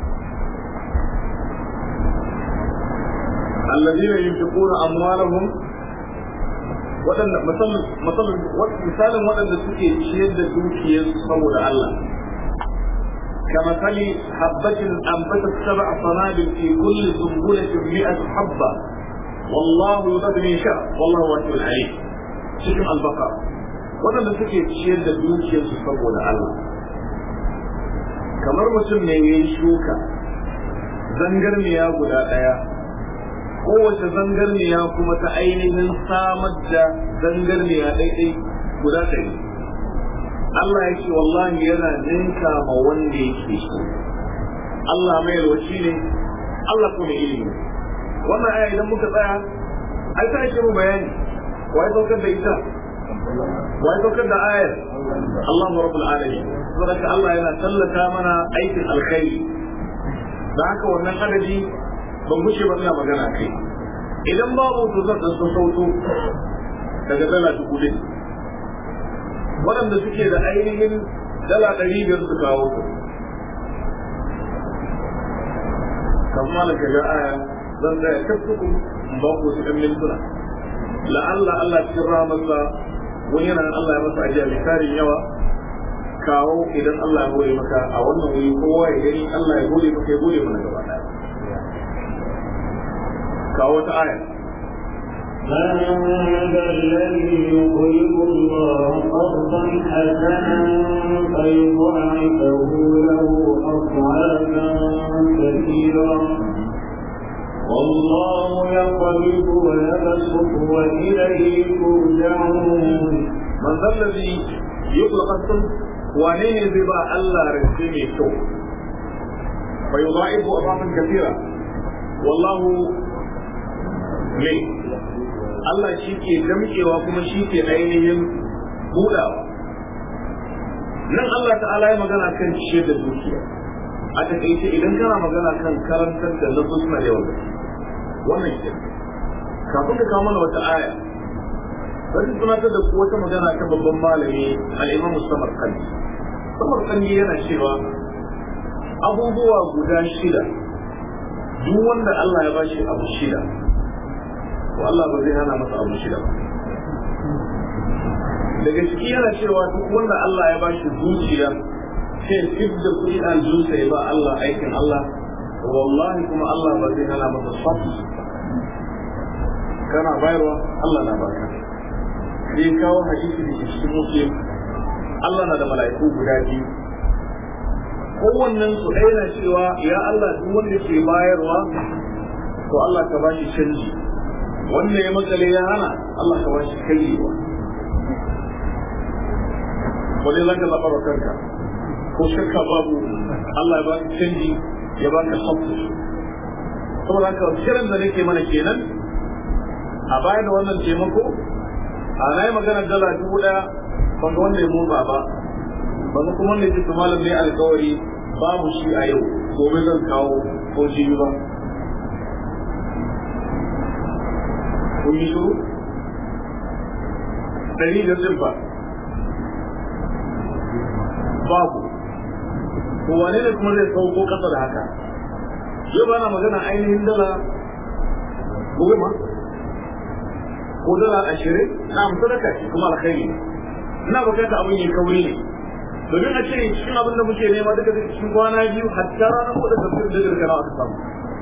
الذين ينفقون أموالهم وأن مثلا مثلا مثالا وأن سكي شيد دوكي صور الله كمثل حبة أنبتت سبع صنابل في كل سنبلة مئة حبة والله يضاعف لمن يشاء والله واسع عليم. cikin albaka waɗanda suke ciyar da dukiyarsu saboda Allah kamar mutum ne ya yi shuka zangarniya guda ɗaya kowace zangarniya kuma ta ainihin samar da zangarniya ɗaiɗai guda ɗari Allah ya ce wallahi yana ninka ma wanda yake so Allah mai yalwaci ne Allah kuma ilimi wannan aya idan muka tsaya ai ta ake mu bayani wai saukar da ita wai saukar da ayar Allahu rabbul alamin saboda Allah yana tallata mana aikin alkhairi da haka wannan adadi ban gushe ba ina magana kai idan babu to zan dan sauto daga dala dubu ɗin waɗanda suke da ainihin dala ɗari biyar su kawo su kamar da ga aya zan tsaya kaftuku in ba ku su ɗan mintuna la'alla Allah cikin rahamarsa wani yana nan Allah ya masa ajiya mai tarin yawa kawo idan Allah ya hore maka a wannan wuri kowa ya gani Allah ya hore maka ya hore mana gaba daya kawo ta aya من ذا الذي يقرض الله قرضا حسنا فيضاعفه له أضعافا كثيرة والله يقبض ويبسط وإليه ترجعون. من ذا الذي يطلق الصدق wane ne zai ba Allah rance mai kyau bai za'ibu abaman kafira wallahu ne Allah shi ke damkewa kuma shi ke ainihin budawa. Nan Allah ta'ala ya magana kan ciyar da dukiya a takaice idan kana magana kan karantar da lafuz na yau wannan ke kafin ka kawo mana wata aya bari tunatar da ku wata magana ta babban malami al-Imam Samarkandi. Samarkandi yana cewa abubuwa guda shida duk wanda Allah ya bashi abu shida to Allah ba zai hana masa abu shida ba. Daga ciki yana cewa duk wanda Allah ya bashi zuciya sai duk da kuɗi aljunsa ya ba Allah aikin Allah wallahi kuma Allah ba zai hana masa sabu kana bayarwa Allah na baka. Sai kawo hadisi da cikin Muslim Allah na da mala'iku guda biyu kowannen su ɗaya na cewa ya Allah duk wanda ke bayarwa to Allah ka bashi canji wanda ya makale ya hana Allah ka bashi kallewa wani zaka zaɓa wa kanka ko shakka babu Allah ya baka canji ya baka sabbi saboda haka shirin da nake mana kenan a baya da wannan taimako a na yi maganar dala dubu ɗaya ban ga wanda ya motsa ba ban ga kuma wanda ya ce malam ne alkawari babu shi a yau gobe zan kawo ko jibi ba kun yi shiru ɗari da zimba babu ko wane ne kuma zai sauko ƙasa da haka yau ba na magana ainihin dala goma ko dala ashirin na amsadaka shi kuma alkhairi ne ina bukata abin yi kauri ne domin a ce cikin abin da muke nema duka da cikin kwana biyu hatta ranar ko da tafsir da gargara aka samu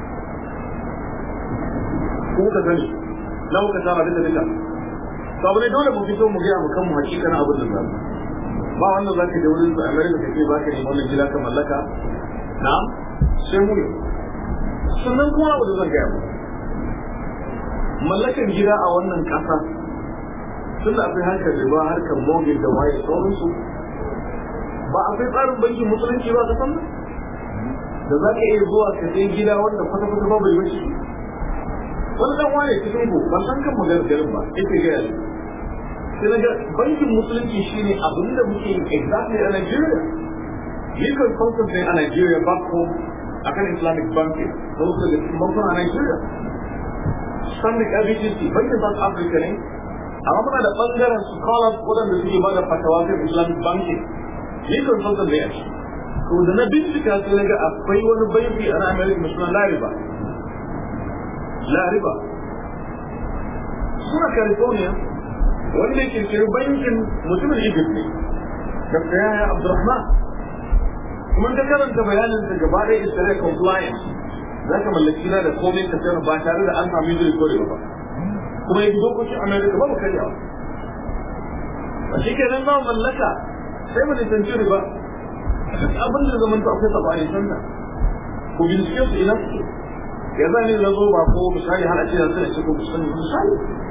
ko ka gani na muka tara duka duka sabu ne dole mu fito mu gaya mu kanmu hakikanin abin da zamu ba wannan za ka da wurin su America kake ba ka ne wannan gida ka mallaka na'am sai mu sannan kuma abu da zan gaya mu mallakan gida a wannan kasa tunda akwai harkar riba harkar mortgage da waye sauransu ba akwai tsarin bankin musulunci ba ka san da za ka iya zuwa ka sai gida wanda kwata-kwata babu riba shi wani dan wane cikin ku ban san kan maganar garin ba yake gaya ne sai na ga bankin musulunci shine abin da muke yi exactly a Nigeria ni kan concept ne a Nigeria back home akan Islamic banking da wasu da cikin bankuna a Nigeria Islamic I B C C bankin South Africa ne amma muna da bangaren scholars waɗanda suke ba da fatawa kan Islamic banking ni kan concept ne a shi to da na bincika sai na ga akwai wani banki a America mai suna Lariba Lariba suna California wanda ya kirkiri bankin mutumin Egypt ne Doctor Yahya Abdurrahman kuma da karanta bayanin sa gaba ɗaya Israel compliance za ka mallaki na da komai ka sayar ba tare da an samu yin kore ba kuma ya dokokin America ba mu karyawa a shi kenan ba mallaka sai mu nisanci riba abin da zaman to akwai sabani sanda ko bincike su ina suke ya zane na zo ba ko misali har a ce da sai ko kusan misali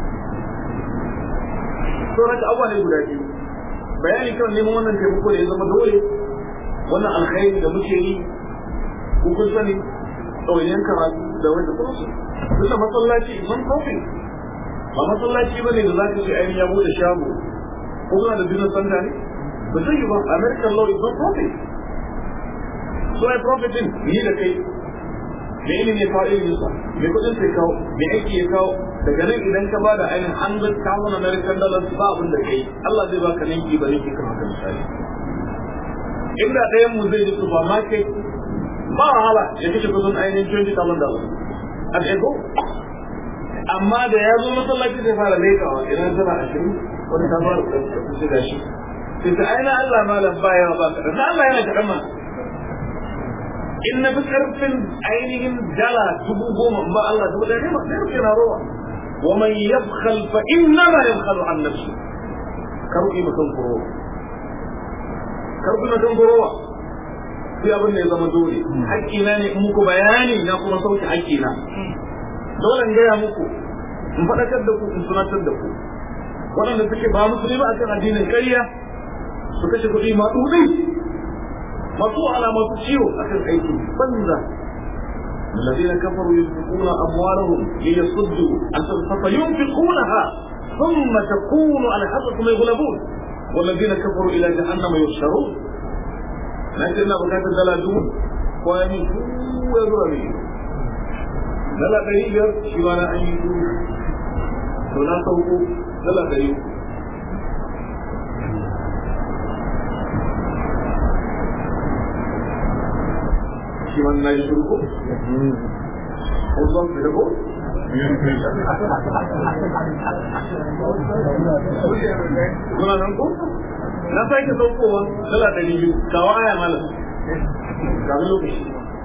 to raka abuwa ne guda biyu bayani kan neman wannan taimako da ya zama dole wannan alkhairi da muke yi ko kun sani ɗauyen karatu da wanda kuma su duk da masallaci man profit ba masallaci bane da za ka ce ainihin ya bude shago ko kuna da business center ne ba zai yi ba American law is not profit so ai profitin ni da kai me ilimi ya kawo ilimin sa me kudin sai kawo me aiki ya kawo daga nan idan ka bada ainihin hundred thousand American dollars ba abin da kai Allah zai baka ninki ba ninki kamar haka misali inda ɗayan mu zai yi supermarket ba wahala ya kashe kudin ainihin twenty thousand dollars a ego amma da ya zo masallaci zai fara lekawa idan tana ashirin wani ta fara da su da shi sai ta aina Allah malam baya ba ka dan Allah yana kaɗan ma in na fi karfin ainihin dala dubu goma ba Allah dubu ɗaya ne ma sai rufe na rowa wa man yabkhal fa innama yabkhalu an nafsi karbi mutum kuro karbi mutum kurowa sai abin da ya zama dole haƙƙina ne in muku bayani na kuma sauke haƙƙina dole in gaya muku in faɗakar da ku in tunatar da ku waɗanda suke ba musulmi a kan addinin ƙarya su kashe kuɗi masu hudu masu ala masu ciwo a kan aiki banza الذين كفروا ينفقون أموالهم ليصدوا عن فينفقونها ثم تكون على حسب ما يغلبون والذين كفروا إلى جهنم يحشرون لكن بكات الدلالون ويمين هو يضربين دلا قريبا شوانا أن يكون هنا توقف دلا قريبا شوانا لا يشركوا وصل في دبور kuna nan ko na sake saukowa dala ɗari biyu kawo aya malam kafin lokaci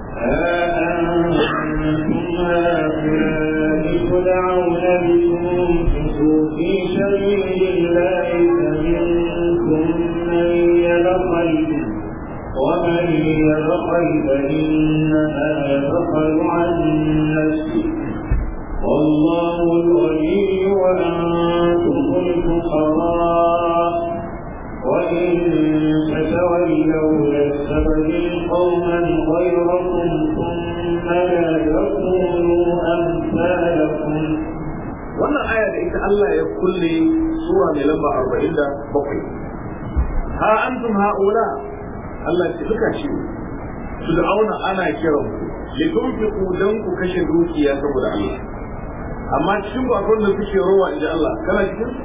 تدعون لتنفقوا في سبيل الله فمنكم من يبخل ومن يبخل فإنما يبخل عن نفسه والله الغني وأنتم الفقراء وإن تتولوا يستبدل قوما غيركم ثم لا يكونوا أمثالكم. wannan aya da ita Allah ya kulle sura mai lamba arba'in da bakwai ha antum haula Allah ya suka ce su da auna ana kiran ku litunfiqu dan ku kashe dukiya saboda Allah amma cikin ku akwai da suke rowa inda Allah kana cikin su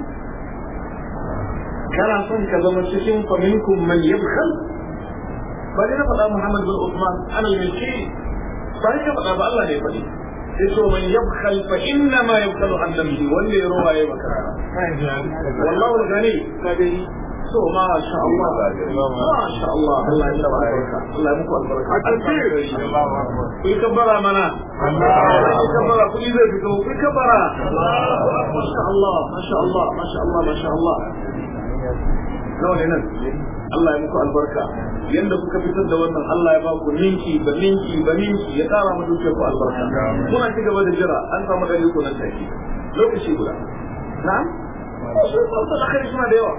kana son ka zama cikin faminkum man yabkhal bari na faɗa Muhammad bin Uthman ana milki sai ka faɗa ba Allah ne faɗi yace man yabkhal fa inna ma yabkhalu an nafsi wanda ya rowa yayi makara wallahu gani kadai so ma sha Allah ma sha Allah Allah ya tabaraka Allah ya muku albarka alkhairi ku kabbara mana Allah ku kabbara ku zai fito ku kabbara ma sha Allah ma sha Allah ma sha Allah ma sha Allah nawa ne nan Allah ya muku albarka yanda kuka fitar da wannan Allah ya ba ku ninki da ninki da ninki ya tsara mu dukiyar ku albarka muna ci gaba da jira an samu dalili ko nan take lokaci guda na'am su farko da kai suna da yawa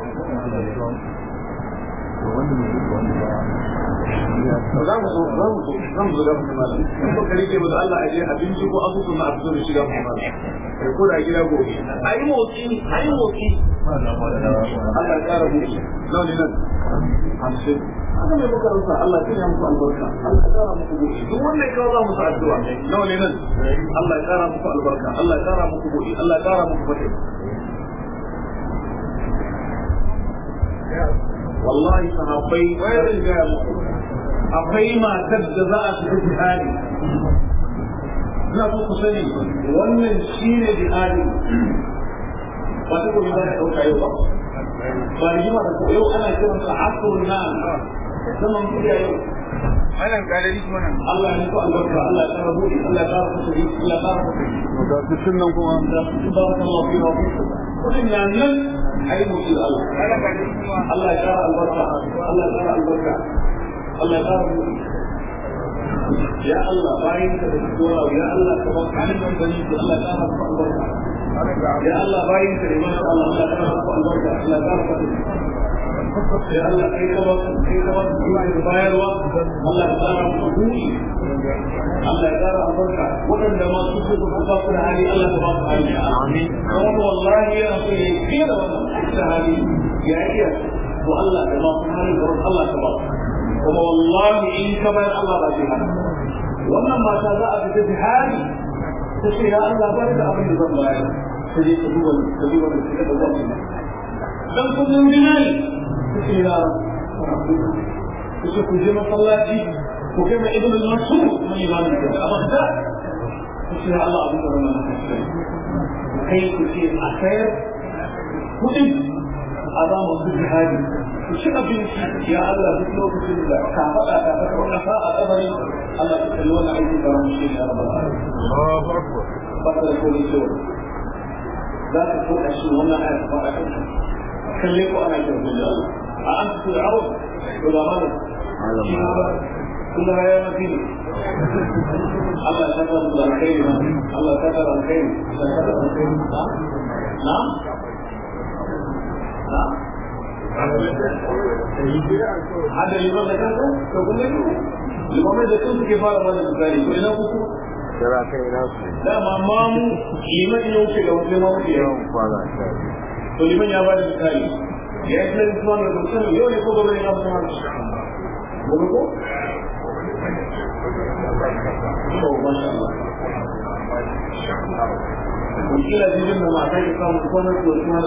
za mu zo za mu zo za mu zo da mu malam in ba kare ke ba Allah aje abinci ko asusun na abu da shiga mu malam kai ko da gida gobe ayi motsi ayi motsi Allah ya kara mu nawa ne nan hamsin haka mai muka rusa Allah ya muku albarka Allah ya kara muku gobe duk wanda ya kawo za mu sa addu'a nawa ne nan Allah ya kara muku albarka Allah ya kara muku gobe Allah ya kara muku fate wallahi sahabbai wayar ga akwai matar da za a shiga jihadi ina so ku sani wannan shine jihadi ba ta kuma za ta ɗauka yau ba ba rigima da yau ana kiran sa asrun nan zaman kuya yau wannan galari kuma nan Allah ya ku albarka Allah ya tsara buɗe Allah ya tsara kusa Allah ya tsara kusa da dukkan nan kuma da subhanallahi wa bihamdihi kudin nan nan ayi mutu Allah Allah ya tsara albarka Allah ya tsara albarka Allah ya tsara buɗe ya Allah bayin ka da kowa ya Allah ka ba ka nan gani Allah ya tsara albarka ya Allah bayin ka da masha Allah Allah ya tsara albarka Allah ya tsara ya Allah kai ka ba kai ka ba da bayarwa Allah ya tsara buɗe Allah ya tsara albarka wadanda ma su su ba ku da hali Allah ya ba ku hali amin kuma wallahi ya so ya kira wannan hali ya iya to Allah da ba ku hali Allah ta ba kuma wallahi in ka bar Allah ba zai hana wannan mata za a fita jihadi ta ce ya Allah ba da abin da zan bayar ta je ta duba ta duba da ta da wannan dan kullun dinai ta ce ya ta ce ku je masallaci ku kai mai ibn al-mansur mun imamin da abada ta ce ya Allah abin da zan bayar kai ku ce a kai kudi a zama su jihadi ku ci abinci ya Allah duk lokacin da ka faɗa ka faɗa wannan fa a kabari Allah ka kalli wannan aiki da ran shi ya rabbal alamin Allahu akbar fata da ko ce za ka ko da shi wannan ayat ba a kan kalle ko ana kira da Allah a an su arab to da mana كلها يا مدينة الله شكر الخير الله شكر الخير نعم نعم هذا الإمام ذكرته تقول لك الإمام ذكرته كيف على هذا البخاري كلنا بكم لا ما مامو لمن يوشي لو لمن يوم ولمن يعبد البخاري يا إسلام إسلام الرسول يوم يقول قبل الإمام سبحانه بقول ما شاء الله مشكلة دي لما ما كان يقام كونر وكمان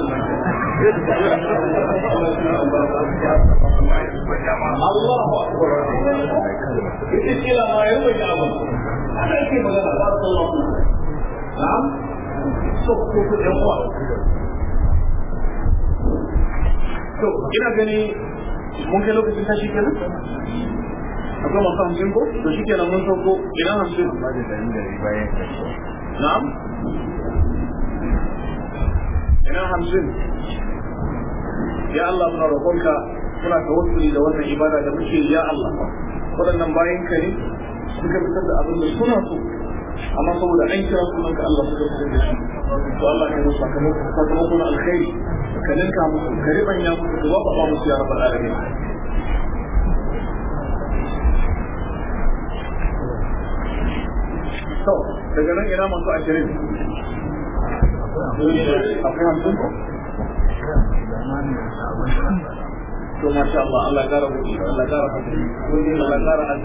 الله أكبر المشكلة ما يروي يعمل أنا كيف أقول بارك الله فيك نعم صفقة الإخوة شوف ina gani mun kai lokacin tashi kenan akwai masu hamsin ko to shi kenan mun sauko idan hamsin na'am idan hamsin ya Allah muna roƙonka muna tawassuli da wannan ibada da muke ya Allah waɗannan bayan ka ne suka fitar da abin da suna so amma saboda an kira sunan ka Allah suka fitar da shi to Allah ya musu sakamako na alkhairi ka ninka musu ka ribanya musu ka wafa musu ya rabbal alamin to daga nan ina masu ashirin akwai hamsin ko to masha Allah Allah kara buɗi Allah kara buɗi Allah kara haɗi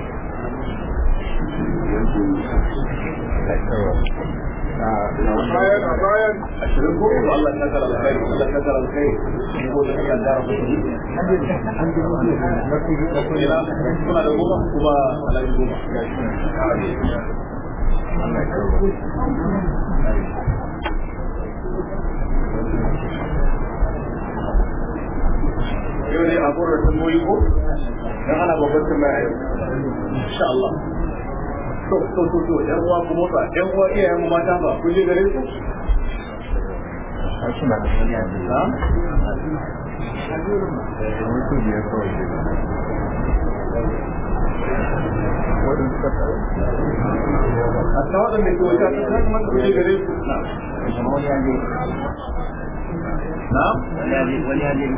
bayan bayan ashirin ko Allah ya kara alkhairi Allah ya kara alkhairi ko da kan kara buɗi kuna da goma kuma alaji goma yau ne a kowar tamboyi ko don ana babban tambaya yau insha Allah to to to to yan uwa ku motsa yan uwa iyayen mu mata ba kun je gare su hatta waɗanda ke wajen ta kan mata kuje gare su na? wani hali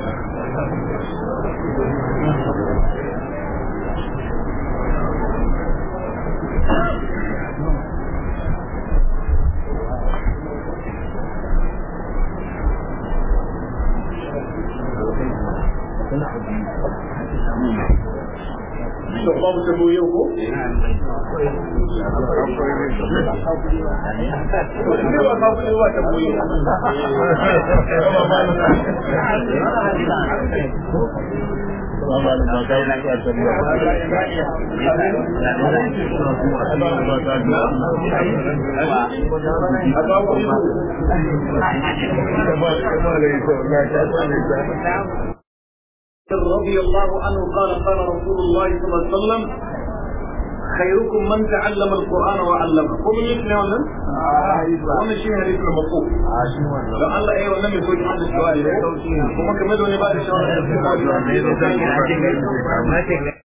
to babu tambayoyi yau ko? ne ba ka kuɗi ba tambayoyi رضي الله عنه قال قال رسول الله صلى الله عليه وسلم خيركم من تعلم القرآن وعلمه ومن يسمع عنه ومن شيء حديث الموقوف لو الله ايه ولم يكن هذا السؤال وما كمدوا نبال الشوارع